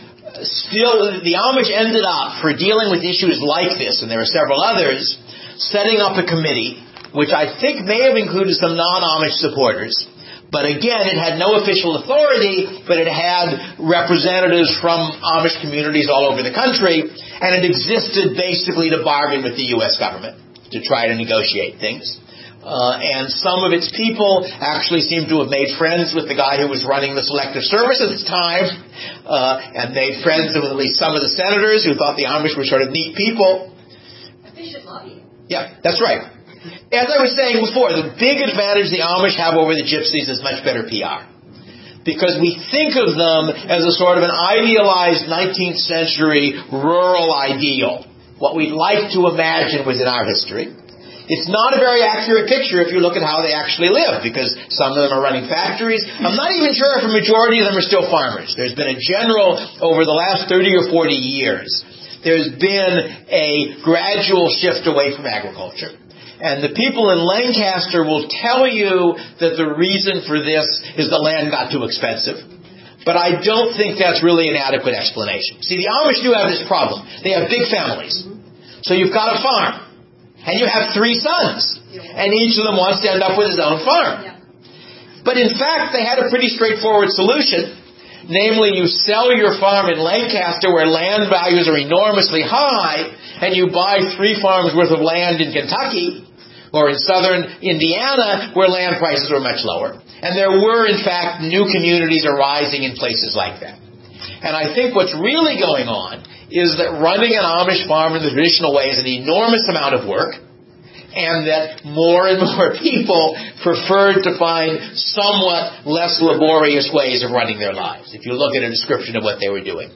ended up, for dealing with issues like this, and there were several others, setting up a committee, which I think may have included some non-Amish supporters. But again, it had no official authority, but it had representatives from Amish communities all over the country, and it existed basically to bargain with the U.S. government, to try to negotiate things. And some of its people actually seem to have made friends with the guy who was running the Selective Service at the time, and made friends with at least some of the senators who thought the Amish were sort of neat people. Efficient lobbying. Yeah, that's right. As I was saying before, the big advantage the Amish have over the Gypsies is much better PR. Because we think of them as a sort of an idealized 19th century rural ideal. What we'd like to imagine was in our history. It's not a very accurate picture if you look at how they actually live, because some of them are running factories. I'm not even sure if a majority of them are still farmers. There's been a general, over the last 30 or 40 years, there's been a gradual shift away from agriculture. And the people in Lancaster will tell you that the reason for this is the land got too expensive. But I don't think that's really an adequate explanation. See, the Amish do have this problem. They have big families. So you've got a farm. And you have 3 sons. And each of them wants to end up with his own farm. But in fact, they had a pretty straightforward solution. Namely, you sell your farm in Lancaster where land values are enormously high, and you buy 3 farms worth of land in Kentucky, or in southern Indiana, where land prices were much lower. And there were, in fact, new communities arising in places like that. And I think what's really going on is that running an Amish farm in the traditional way is an enormous amount of work, and that more and more people preferred to find somewhat less laborious ways of running their lives, if you look at a description of what they were doing.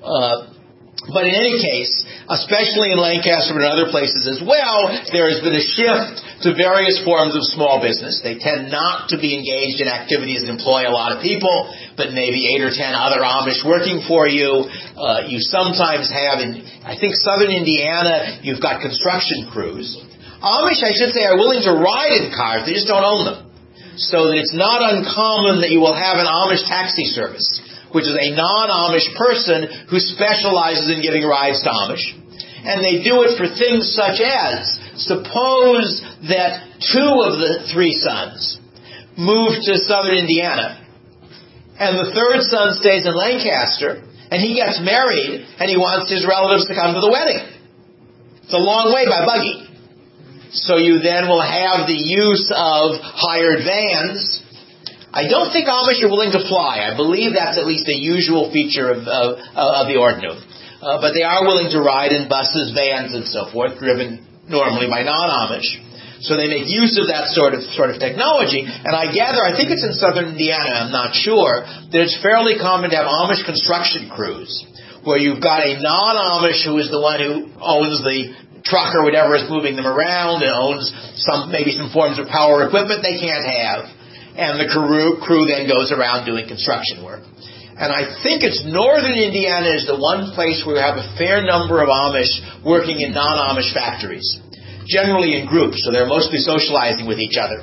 But in any case, especially in Lancaster and other places as well, there has been a shift to various forms of small business. They tend not to be engaged in activities that employ a lot of people, but maybe 8 or 10 other Amish working for you. You sometimes have, in, I think, southern Indiana, you've got construction crews. Amish, I should say, are willing to ride in cars. They just don't own them. So that it's not uncommon that you will have an Amish taxi service, which is a non-Amish person who specializes in giving rides to Amish. And they do it for things such as, suppose that 2 of the 3 sons move to southern Indiana, and the 3rd son stays in Lancaster, and he gets married, and he wants his relatives to come to the wedding. It's a long way by buggy. So you then will have the use of hired vans. I don't think Amish are willing to fly. I believe that's at least a usual feature of the Ordnung. But they are willing to ride in buses, vans, and so forth, driven normally by non-Amish. So they make use of that sort of technology. And I gather, I think it's in southern Indiana, I'm not sure, that it's fairly common to have Amish construction crews, where you've got a non-Amish who is the one who owns the truck or whatever is moving them around and owns maybe some forms of power equipment they can't have. And the crew then goes around doing construction work. And I think it's northern Indiana is the one place where you have a fair number of Amish working in non-Amish factories, generally in groups, so they're mostly socializing with each other.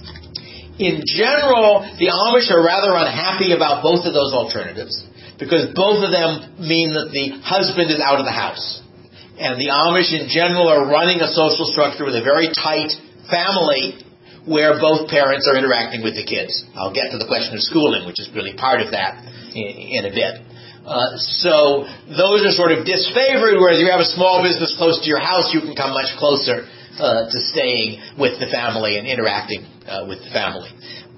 In general, the Amish are rather unhappy about both of those alternatives, because both of them mean that the husband is out of the house. And the Amish in general are running a social structure with a very tight family where both parents are interacting with the kids. I'll get to the question of schooling, which is really part of that in a bit. So those are sort of disfavored, whereas you have a small business close to your house, you can come much closer to staying with the family and interacting with the family.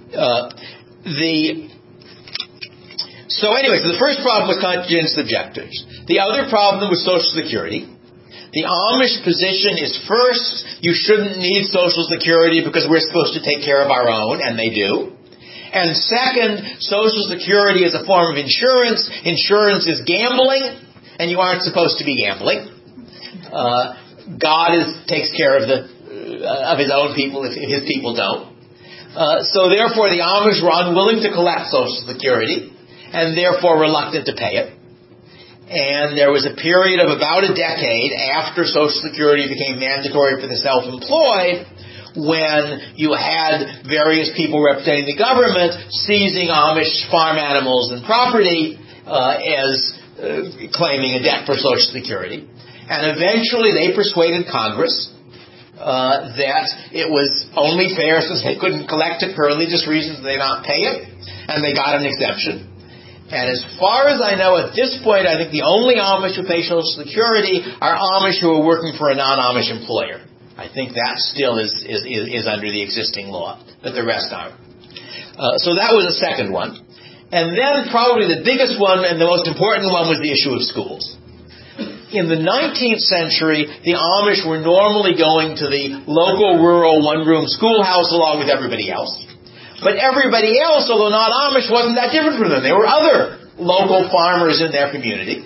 So the first problem was conscientious objectors. The other problem was Social Security. The Amish position is, first, you shouldn't need Social Security because we're supposed to take care of our own, and they do. And second, Social Security is a form of insurance. Insurance is gambling, and you aren't supposed to be gambling. God takes care of his own people if his people don't. So therefore, the Amish were unwilling to collect Social Security, and therefore reluctant to pay it. And there was a period of about a decade after Social Security became mandatory for the self-employed when you had various people representing the government seizing Amish farm animals and property as claiming a debt for Social Security. And eventually they persuaded Congress that it was only fair since they couldn't collect it for religious reasons they not pay it, and they got an exemption. And as far as I know at this point, I think the only Amish who pay Social Security are Amish who are working for a non-Amish employer. I think that still is under the existing law, but the rest aren't. So that was the second one. And then probably the biggest one and the most important one was the issue of schools. In the 19th century, the Amish were normally going to the local rural one-room schoolhouse along with everybody else. But everybody else, although not Amish, wasn't that different from them. There were other local farmers in their community.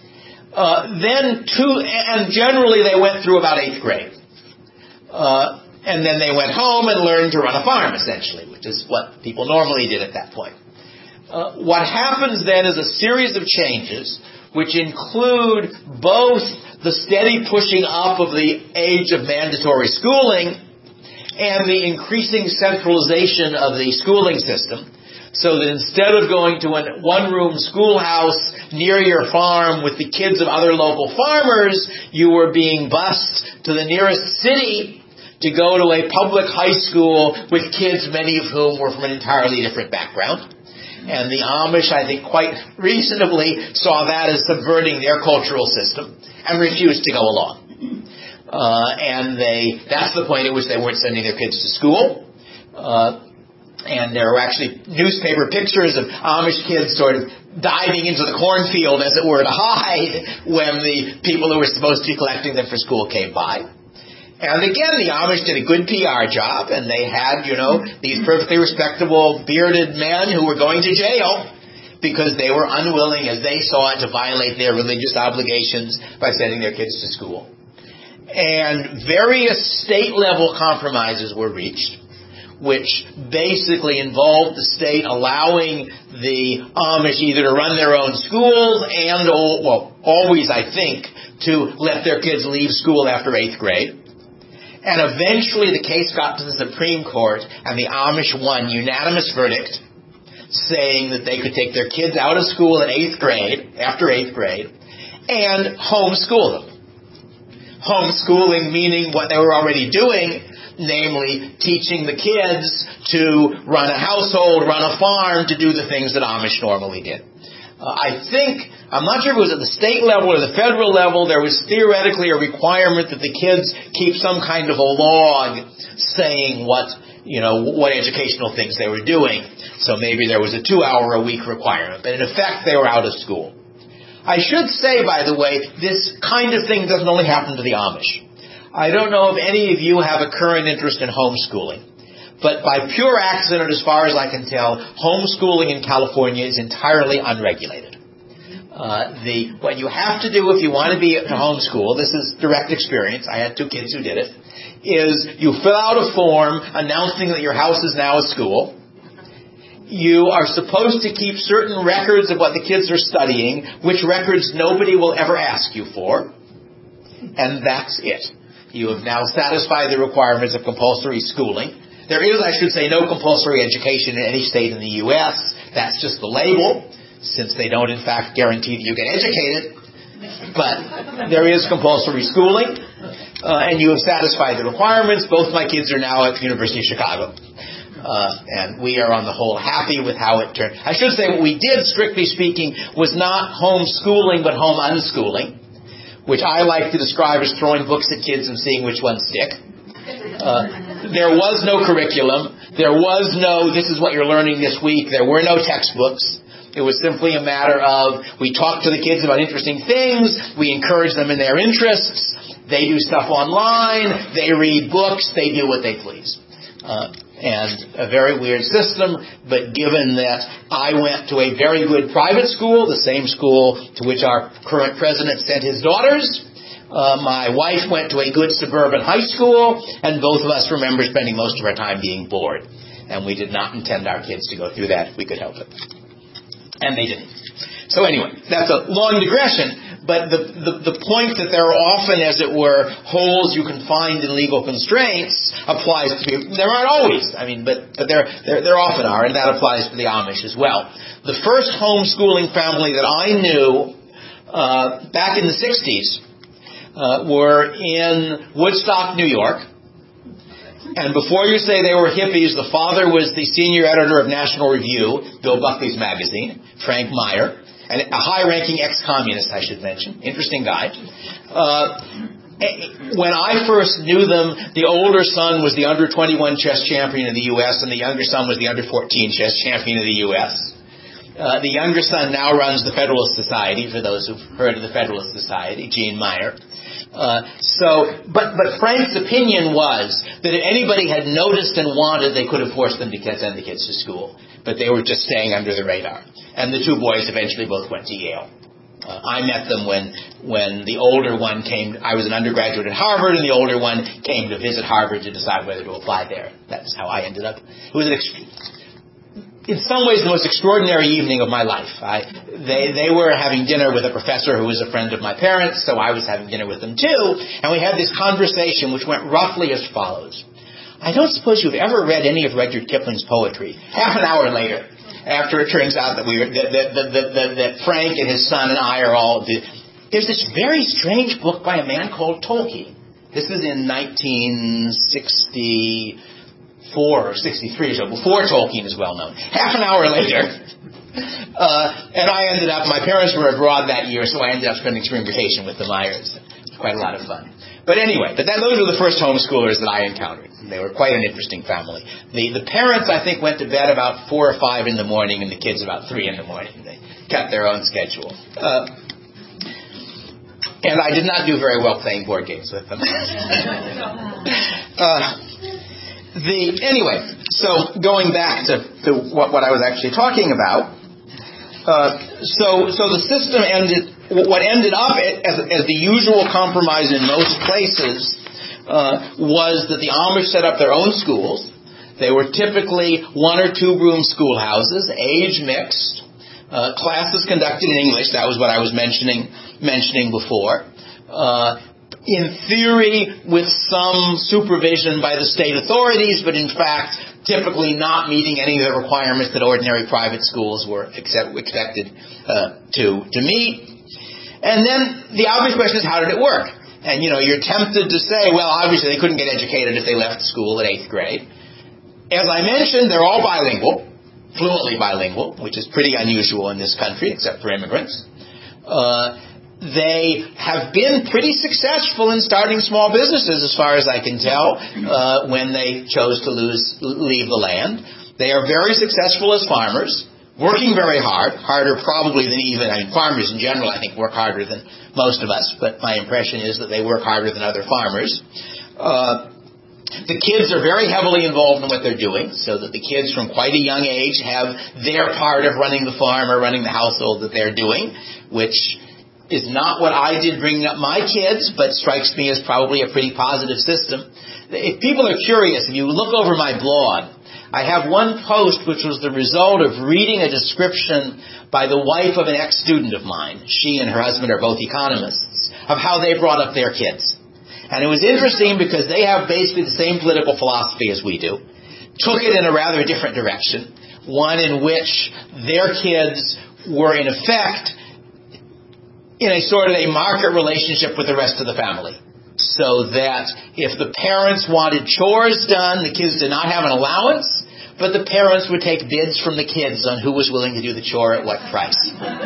And generally they went through about 8th grade. And then they went home and learned to run a farm, essentially, which is what people normally did at that point. What happens then is a series of changes which include both the steady pushing up of the age of mandatory schooling and the increasing centralization of the schooling system, so that instead of going to a one-room schoolhouse near your farm with the kids of other local farmers, you were being bused to the nearest city to go to a public high school with kids, many of whom were from an entirely different background. And the Amish, I think, quite reasonably saw that as subverting their cultural system and refused to go along. That's the point at which they weren't sending their kids to school. And there were actually newspaper pictures of Amish kids sort of diving into the cornfield, as it were, to hide when the people who were supposed to be collecting them for school came by. And again, the Amish did a good PR job, and they had, these perfectly respectable bearded men who were going to jail because they were unwilling, as they saw it, to violate their religious obligations by sending their kids to school. And various state-level compromises were reached, which basically involved the state allowing the Amish either to run their own schools and, always, I think, to let their kids leave school after 8th grade. And eventually the case got to the Supreme Court, and the Amish won unanimous verdict saying that they could take their kids out of school in 8th grade, after 8th grade, and homeschool them. Homeschooling meaning what they were already doing, namely teaching the kids to run a household, run a farm, to do the things that Amish normally did. I'm not sure if it was at the state level or the federal level, there was theoretically a requirement that the kids keep some kind of a log saying what educational things they were doing. So maybe there was a 2-hour-a-week requirement, but in effect they were out of school. I should say, by the way, this kind of thing doesn't only happen to the Amish. I don't know if any of you have a current interest in homeschooling, but by pure accident, as far as I can tell, homeschooling in California is entirely unregulated. What you have to do if you want to be to homeschool, this is direct experience, I had 2 kids who did it, is you fill out a form announcing that your house is now a school. You are supposed to keep certain records of what the kids are studying, which records nobody will ever ask you for. And that's it. You have now satisfied the requirements of compulsory schooling. There is, I should say, no compulsory education in any state in the U.S. That's just the label, since they don't, in fact, guarantee that you get educated. But there is compulsory schooling. and you have satisfied the requirements. Both my kids are now at the University of Chicago. And we are on the whole happy with how it turned. I should say what we did, strictly speaking, was not homeschooling, but home unschooling, which I like to describe as throwing books at kids and seeing which ones stick. There was no curriculum. There was no, this is what you're learning this week. There were no textbooks. It was simply a matter of, we talk to the kids about interesting things. We encourage them in their interests. They do stuff online. They read books. They do what they please. And a very weird system, but given that I went to a very good private school, the same school to which our current president sent his daughters, my wife went to a good suburban high school, and both of us remember spending most of our time being bored. And we did not intend our kids to go through that if we could help it. And they didn't. So anyway, that's a long digression. But the point that there are often, as it were, holes you can find in legal constraints applies to people. There aren't always, but there often are, and that applies to the Amish as well. The first homeschooling family that I knew back in the 60s were in Woodstock, New York. And before you say they were hippies, the father was the senior editor of National Review, Bill Buckley's magazine, Frank Meyer. And a high-ranking ex-communist, I should mention. Interesting guy. When I first knew them, the older son was the under-21 chess champion of the U.S., and the younger son was the under-14 chess champion of the U.S. The younger son now runs the Federalist Society, for those who've heard of the Federalist Society, Gene Meyer. But Frank's opinion was that if anybody had noticed and wanted, they could have forced them to send the kids to school. But they were just staying under the radar. And the two boys eventually both went to Yale. I met them when the older one came. I was an undergraduate at Harvard, and the older one came to visit Harvard to decide whether to apply there. That's how I ended up. It was in some ways the most extraordinary evening of my life. They were having dinner with a professor who was a friend of my parents, so I was having dinner with them too, and we had this conversation which went roughly as follows. I don't suppose you've ever read any of Rudyard Kipling's poetry. Half an hour later, after it turns out that that Frank and his son and I are all... There's this very strange book by a man called Tolkien. This is in 1964 or 63 or so, before Tolkien is well known. Half an hour later, and I ended up... My parents were abroad that year, so I ended up spending spring vacation with the Myers. It was quite a lot of fun. But anyway, those were the first homeschoolers that I encountered. They were quite an interesting family. The parents, I think, went to bed about 4 or 5 in the morning, and the kids about 3 in the morning. They kept their own schedule. And I did not do very well playing board games with them. Anyway, so going back to what I was actually talking about. So the system ended. What ended up as the usual compromise in most places was that the Amish set up their own schools. They were typically 1 or 2 room schoolhouses, age mixed, classes conducted in English. That was what I was mentioning before. In theory, with some supervision by the state authorities, but in fact, typically not meeting any of the requirements that ordinary private schools were expected to meet. And then the obvious question is, how did it work? And, you're tempted to say, well, obviously they couldn't get educated if they left school at 8th grade. As I mentioned, they're all bilingual, fluently bilingual, which is pretty unusual in this country, except for immigrants. They have been pretty successful in starting small businesses, as far as I can tell, when they chose to leave the land. They are very successful as farmers, working very hard, harder probably than farmers in general, I think, work harder than most of us, but my impression is that they work harder than other farmers. The kids are very heavily involved in what they're doing, so that the kids from quite a young age have their part of running the farm or running the household that they're doing, which is not what I did bringing up my kids, but strikes me as probably a pretty positive system. If people are curious, if you look over my blog, I have one post which was the result of reading a description by the wife of an ex-student of mine. She and her husband are both economists, of how they brought up their kids. And it was interesting because they have basically the same political philosophy as we do, took it in a rather different direction, one in which their kids were in effect in a sort of a market relationship with the rest of the family. so that if the parents wanted chores done, the kids did not have an allowance, but the parents would take bids from the kids on who was willing to do the chore at what price.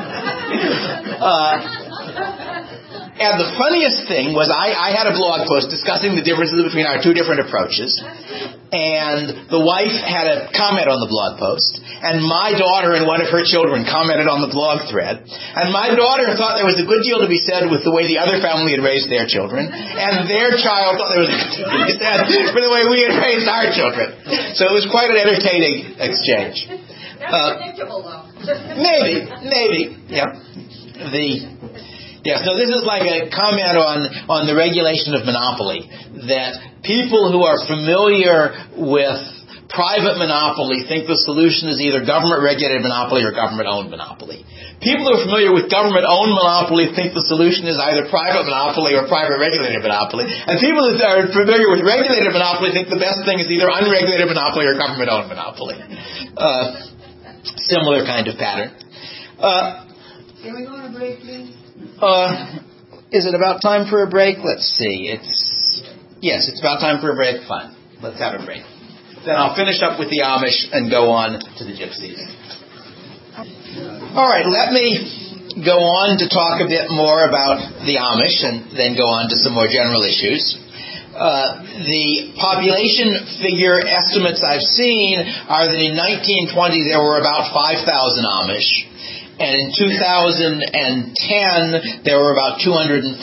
And the funniest thing was I had a blog post discussing the differences between our two different approaches. And the wife had a comment on the blog post. And my daughter and one of her children commented on the blog thread. And my daughter thought there was a good deal to be said with the way the other family had raised their children. And their child thought there was a good deal to be said for the way we had raised our children. So it was quite an entertaining exchange. That's predictable, though. Maybe. Yeah. So this is like a comment on the regulation of monopoly, that people who are familiar with private monopoly think the solution is either government-regulated monopoly or government-owned monopoly. People who are familiar with government-owned monopoly think the solution is either private monopoly or private-regulated monopoly. And people who are familiar with regulated monopoly think the best thing is either unregulated monopoly or government-owned monopoly. Similar kind of pattern. Can we go on a break, please? Is it about time for a break? Let's see. Yes, it's about time for a break. Fine. Let's have a break. Then I'll finish up with the Amish and go on to the Gypsies. All right, let me go on to talk a bit more about the Amish and then go on to some more general issues. The population figure estimates I've seen are that in 1920 there were about 5,000 Amish. And in 2010, there were about 249,000.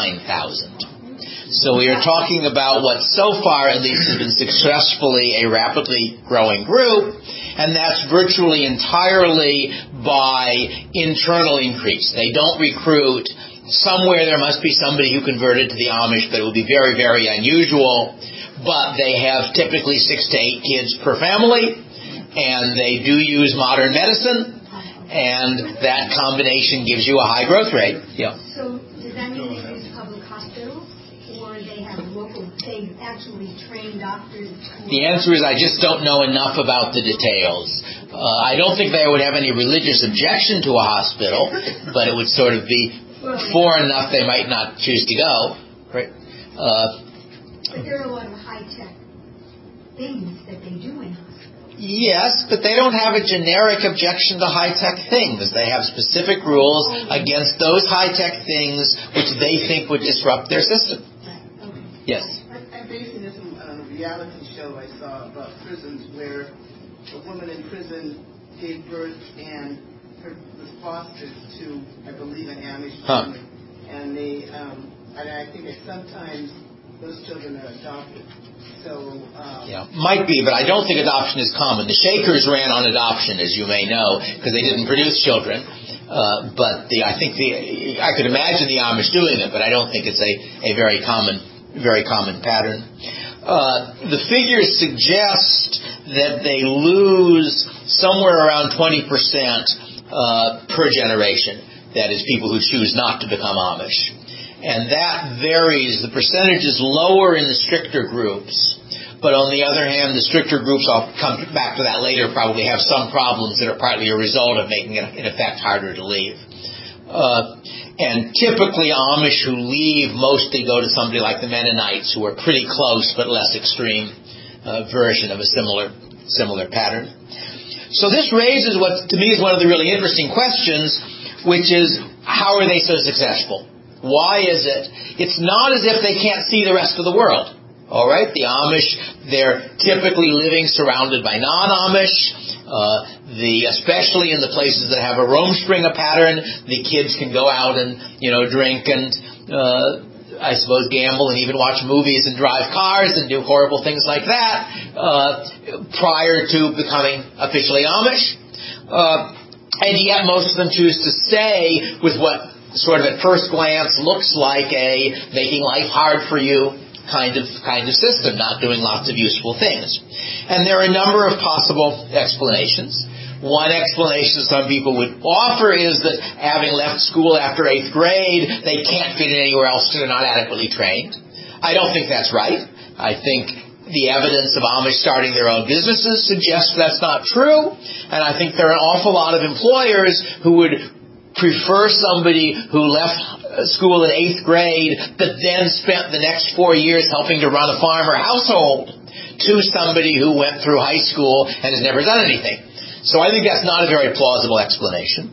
So we are talking about what so far at least has been successfully a rapidly growing group, and that's virtually entirely by internal increase. They don't recruit. Somewhere there must be somebody who converted to the Amish, but it will be very, very unusual. But they have typically 6 to 8 kids per family, and they do use modern medicine. And that combination gives you a high growth rate. Yeah. So does that mean they use public hospitals, or they have they actually train doctors? The answer is I just don't know enough about the details. I don't think they would have any religious objection to a hospital, but it would sort of be foreign enough they might not choose to go. Right. But there are a lot of high-tech things that they do in hospitals. Yes, but they don't have a generic objection to high-tech things. They have specific rules against those high-tech things which they think would disrupt their system. Yes? I'm basing this on a reality show I saw about prisons where a woman in prison gave birth and was fostered to, I believe, an Amish family. And I think that sometimes those children are adopted. So, might be, but I don't think adoption is common. The Shakers ran on adoption, as you may know, because they didn't produce children. But I could imagine the Amish doing it, but I don't think it's a very common pattern. The figures suggest that they lose somewhere around 20% per generation. That is, people who choose not to become Amish. And that varies. The percentage is lower in the stricter groups. But on the other hand, the stricter groups, I'll come back to that later, probably have some problems that are partly a result of making it, in effect, harder to leave. And typically Amish who leave mostly go to somebody like the Mennonites, who are pretty close but less extreme version of a similar pattern. So this raises what, to me, is one of the really interesting questions, which is, how are they so successful? Why is it? It's not as if they can't see the rest of the world. All right? The Amish, they're typically living surrounded by non-Amish. Especially in the places that have a Rumspringa pattern, the kids can go out and, drink and, I suppose, gamble and even watch movies and drive cars and do horrible things like that prior to becoming officially Amish. And yet most of them choose to stay with what sort of at first glance looks like a making life hard for you kind of system, not doing lots of useful things. And there are a number of possible explanations. One explanation some people would offer is that having left school after 8th grade, they can't fit in anywhere else because they're not adequately trained. I don't think that's right. I think the evidence of Amish starting their own businesses suggests that's not true. And I think there are an awful lot of employers who would prefer somebody who left school in 8th grade, but then spent the next 4 years helping to run a farm or household, to somebody who went through high school and has never done anything. So I think that's not a very plausible explanation.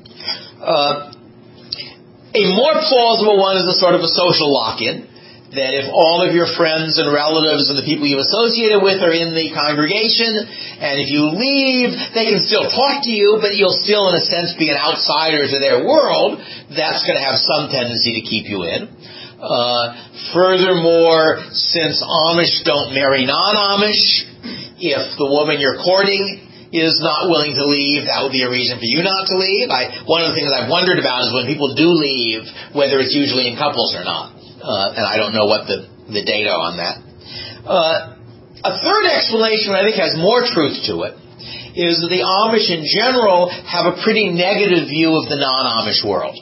A more plausible one is a sort of a social lock-in, that if all of your friends and relatives and the people you associated with are in the congregation, and if you leave, they can still talk to you, but you'll still, in a sense, be an outsider to their world. That's going to have some tendency to keep you in. Furthermore, since Amish don't marry non-Amish, if the woman you're courting is not willing to leave, that would be a reason for you not to leave. One of the things I've wondered about is when people do leave, whether it's usually in couples or not. And I don't know what the data on that. A third explanation I think has more truth to it is that the Amish in general have a pretty negative view of the non-Amish world.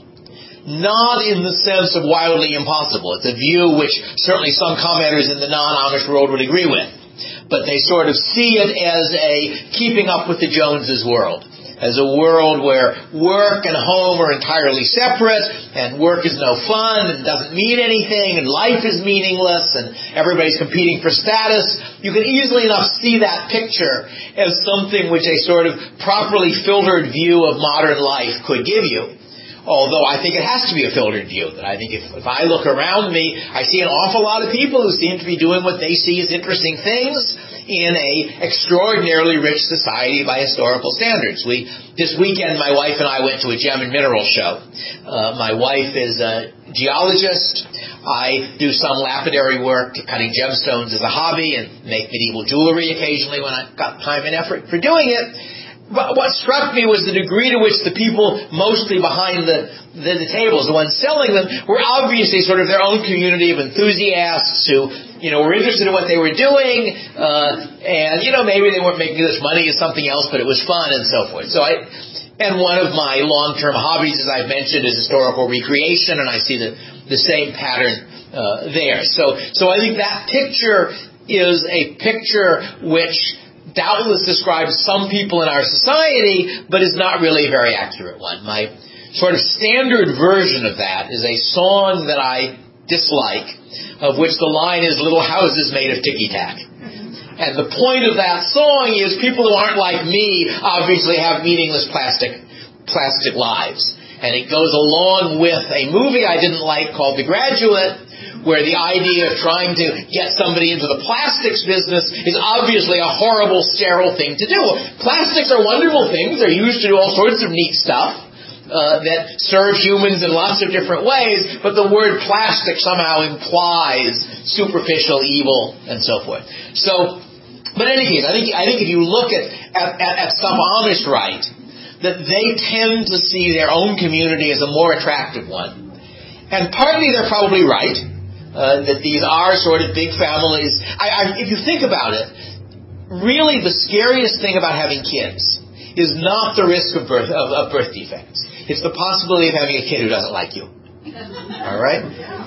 Not in the sense of wildly impossible. It's a view which certainly some commenters in the non-Amish world would agree with. But they sort of see it as a keeping up with the Joneses world. As a world where work and home are entirely separate, and work is no fun, and doesn't mean anything, and life is meaningless, and everybody's competing for status. You can easily enough see that picture as something which a sort of properly filtered view of modern life could give you. Although I think it has to be a filtered view. That I think if I look around me, I see an awful lot of people who seem to be doing what they see as interesting things in a extraordinarily rich society by historical standards. This weekend, my wife and I went to a gem and mineral show. My wife is a geologist. I do some lapidary work, cutting gemstones as a hobby, and make medieval jewelry occasionally when I've got time and effort for doing it. But what struck me was the degree to which the people mostly behind the tables, the ones selling them, were obviously sort of their own community of enthusiasts who, were interested in what they were doing, and, maybe they weren't making as money as something else, but it was fun and so forth. And one of my long-term hobbies, as I've mentioned, is historical recreation, and I see the same pattern there. So I think that picture is a picture which doubtless describes some people in our society, but is not really a very accurate one. My sort of standard version of that is a song that I dislike, of which the line is "little houses made of ticky-tack." And the point of that song is people who aren't like me obviously have meaningless plastic lives. And it goes along with a movie I didn't like called The Graduate, where the idea of trying to get somebody into the plastics business is obviously a horrible, sterile thing to do. Plastics are wonderful things. They're used to do all sorts of neat stuff that serve humans in lots of different ways, but the word plastic somehow implies superficial evil and so forth. But in any case, I think if you look at some Amish right, that they tend to see their own community as a more attractive one. And partly they're probably right. That these are sort of big families. If you think about it, really the scariest thing about having kids is not the risk of birth defects. It's the possibility of having a kid who doesn't like you. All right?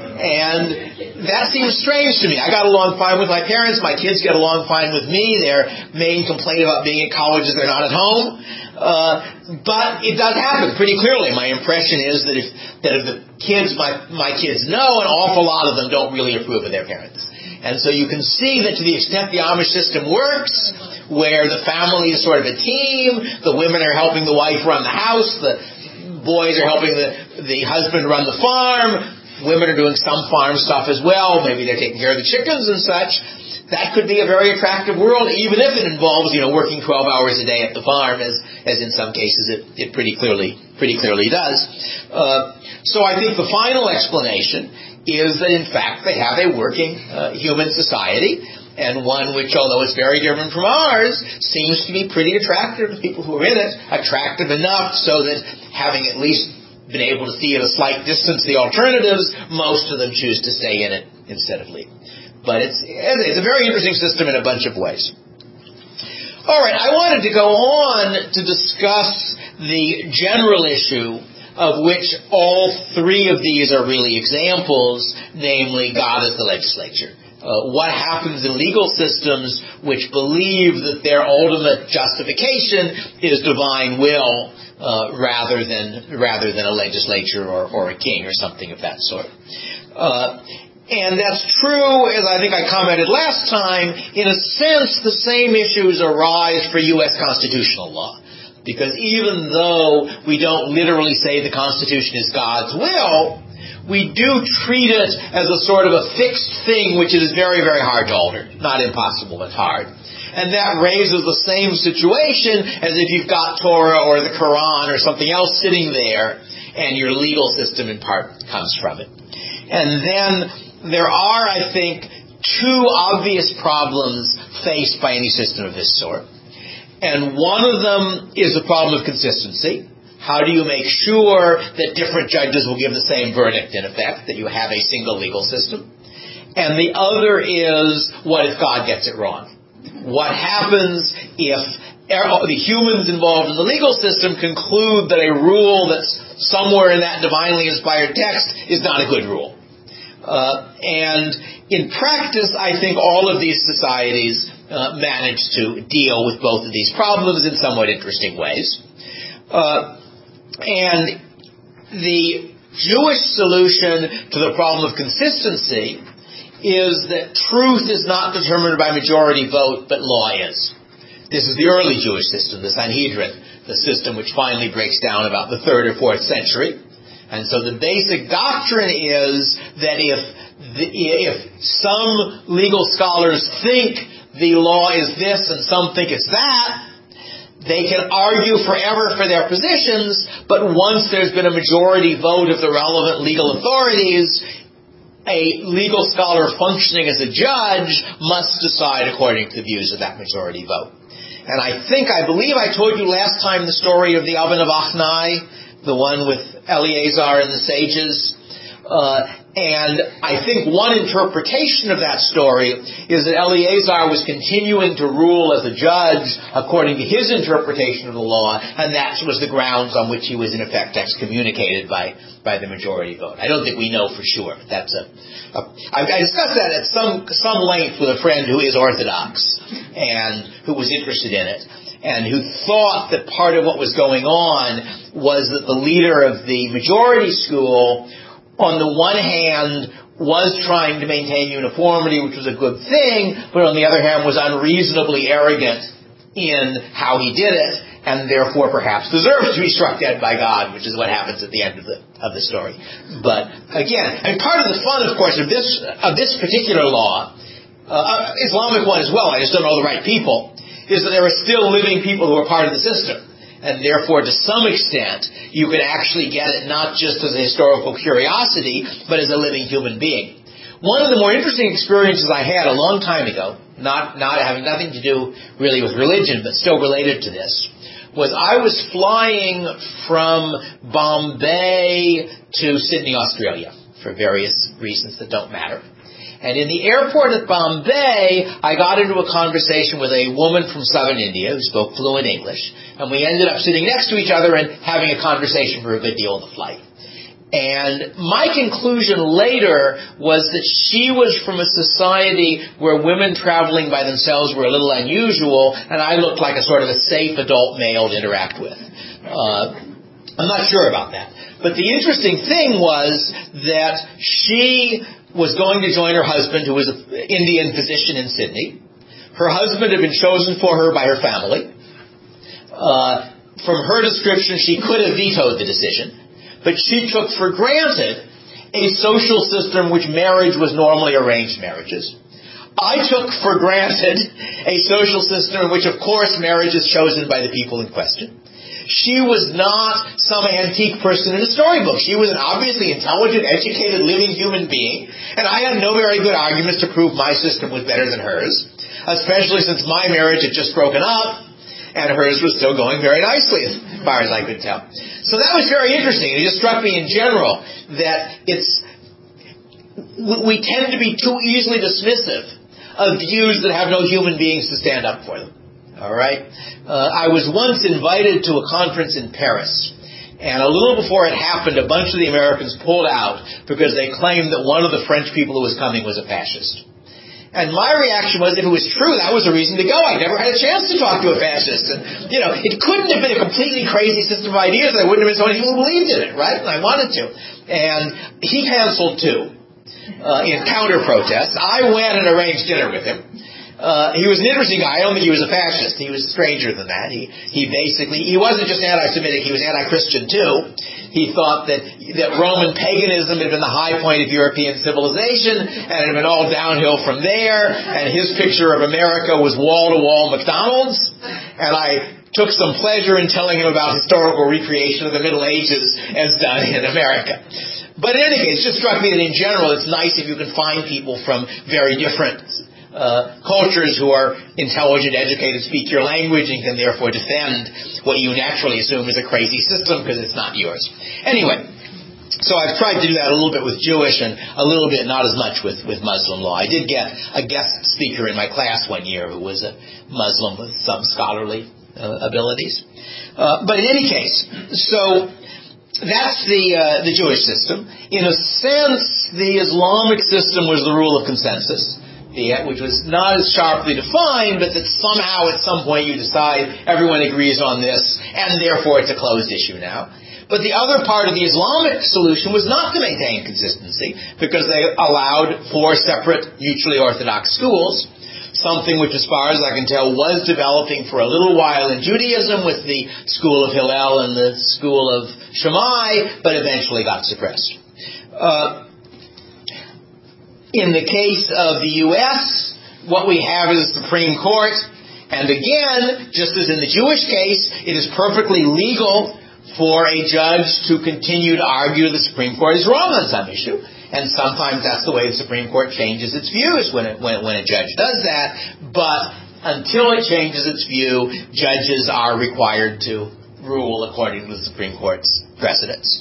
And that seems strange to me. I got along fine with my parents. My kids get along fine with me. Their main complaint about being at college is they're not at home. But it does happen pretty clearly. My impression is that if the kids, my kids know, an awful lot of them don't really approve of their parents. And so you can see that to the extent the Amish system works, where the family is sort of a team, the women are helping the wife run the house, the boys are helping the husband run the farm, women are doing some farm stuff as well, maybe they're taking care of the chickens and such. That could be a very attractive world, even if it involves, working 12 hours a day at the farm, as in some cases it pretty clearly does. So I think the final explanation is that in fact they have a working human society, and one which, although it's very different from ours, seems to be pretty attractive to people who are in it, attractive enough so that having at least been able to see at a slight distance the alternatives, most of them choose to stay in it instead of leave. But it's a very interesting system in a bunch of ways. All right, I wanted to go on to discuss the general issue of which all three of these are really examples, namely God as the legislature. What happens in legal systems which believe that their ultimate justification is divine will rather than a legislature or a king or something of that sort. And that's true, as I think I commented last time, in a sense the same issues arise for U.S. constitutional law. Because even though we don't literally say the Constitution is God's will, we do treat it as a sort of a fixed thing which is very, very hard to alter. Not impossible, but hard. And that raises the same situation as if you've got Torah or the Quran or something else sitting there, and your legal system in part comes from it. And then there are, I think, two obvious problems faced by any system of this sort. And one of them is the problem of consistency. How do you make sure that different judges will give the same verdict, in effect, that you have a single legal system? And the other is, what if God gets it wrong? What happens if the humans involved in the legal system conclude that a rule that's somewhere in that divinely inspired text is not a good rule? And in practice, I think all of these societies manage to deal with both of these problems in somewhat interesting ways. And the Jewish solution to the problem of consistency is that truth is not determined by majority vote, but law is. This is the early Jewish system, the Sanhedrin, the system which finally breaks down about the 3rd or 4th century. And so the basic doctrine is that if some legal scholars think the law is this and some think it's that, they can argue forever for their positions, but once there's been a majority vote of the relevant legal authorities, a legal scholar functioning as a judge must decide according to the views of that majority vote. And I believe I told you last time the story of the oven of Achnai, the one with Eleazar and the sages. And I think one interpretation of that story is that Eleazar was continuing to rule as a judge according to his interpretation of the law, and that was the grounds on which he was in effect excommunicated by the majority vote. I don't think we know for sure. I discussed that at some length with a friend who is Orthodox and who was interested in it, and who thought that part of what was going on was that the leader of the majority school, on the one hand, was trying to maintain uniformity, which was a good thing, but on the other hand was unreasonably arrogant in how he did it, and therefore perhaps deserves to be struck dead by God, which is what happens at the end of the story. But again, and part of the fun, of course, of this particular law, Islamic one as well, I just don't know the right people, is that there are still living people who are part of the system. And therefore, to some extent, you can actually get it not just as a historical curiosity, but as a living human being. One of the more interesting experiences I had a long time ago, not having nothing to do really with religion, but still related to this, was I was flying from Bombay to Sydney, Australia, for various reasons that don't matter. And in the airport at Bombay, I got into a conversation with a woman from southern India who spoke fluent English. And we ended up sitting next to each other and having a conversation for a good deal of the flight. And my conclusion later was that she was from a society where women traveling by themselves were a little unusual, and I looked like a sort of a safe adult male to interact with. I'm not sure about that. But the interesting thing was that she was going to join her husband, who was an Indian physician in Sydney. Her husband had been chosen for her by her family. From her description, she could have vetoed the decision, but she took for granted a social system which marriage was normally arranged marriages. I took for granted a social system in which, of course, marriage is chosen by the people in question. She was not some antique person in a storybook. She was an obviously intelligent, educated, living human being, and I had no very good arguments to prove my system was better than hers, especially since my marriage had just broken up, and hers was still going very nicely, as far as I could tell. So that was very interesting. It just struck me in general that we tend to be too easily dismissive of views that have no human beings to stand up for them. All right? I was once invited to a conference in Paris, and a little before it happened, a bunch of the Americans pulled out because they claimed that one of the French people who was coming was a fascist. And my reaction was, if it was true, that was a reason to go. I never had a chance to talk to a fascist. And, it couldn't have been a completely crazy system of ideas. There wouldn't have been so many people who believed in it, right? And I wanted to. And he canceled too, in counter-protest. I went and arranged dinner with him. He was an interesting guy. I don't think he was a fascist. He was stranger than that. He wasn't just anti-Semitic, he was anti-Christian too. He thought that Roman paganism had been the high point of European civilization, and it had been all downhill from there, and his picture of America was wall-to-wall McDonald's, and I took some pleasure in telling him about historical recreation of the Middle Ages as done in America. But in any case, it just struck me that in general it's nice if you can find people from very different cultures who are intelligent, educated, speak your language, and can therefore defend what you naturally assume is a crazy system because it's not yours. Anyway, so I've tried to do that a little bit with Jewish and a little bit not as much with Muslim law. I did get a guest speaker in my class one year who was a Muslim with some scholarly abilities. But in any case, so that's the Jewish system. In a sense, the Islamic system was the rule of consensus, which was not as sharply defined, but that somehow at some point you decide everyone agrees on this, and therefore it's a closed issue now. But the other part of the Islamic solution was not to maintain consistency, because they allowed 4 separate mutually orthodox schools, something which, as far as I can tell, was developing for a little while in Judaism with the school of Hillel and the school of Shammai, but eventually got suppressed. In the case of the U.S., what we have is the Supreme Court, and again, just as in the Jewish case, it is perfectly legal for a judge to continue to argue the Supreme Court is wrong on some issue, and sometimes that's the way the Supreme Court changes its views when a judge does that, but until it changes its view, judges are required to rule according to the Supreme Court's precedents.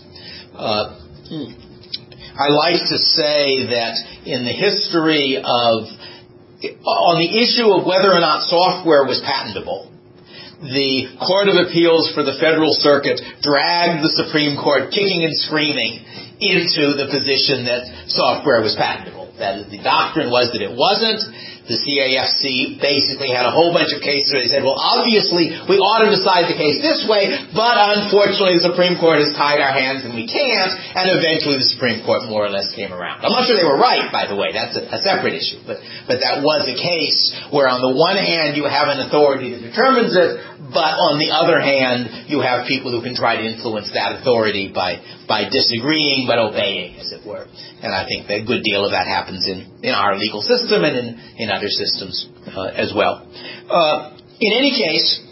I like to say that in the history on the issue of whether or not software was patentable, the Court of Appeals for the Federal Circuit dragged the Supreme Court kicking and screaming into the position that software was patentable. That is, the doctrine was that it wasn't. The CAFC basically had a whole bunch of cases where they said, well, obviously, we ought to decide the case this way, but unfortunately the Supreme Court has tied our hands and we can't, and eventually the Supreme Court more or less came around. I'm not sure they were right, by the way. That's a separate issue. But that was a case where on the one hand you have an authority that determines it, but on the other hand you have people who can try to influence that authority by disagreeing but obeying, as it were. And I think that a good deal of that happens in our legal system and in other systems as well. In any case,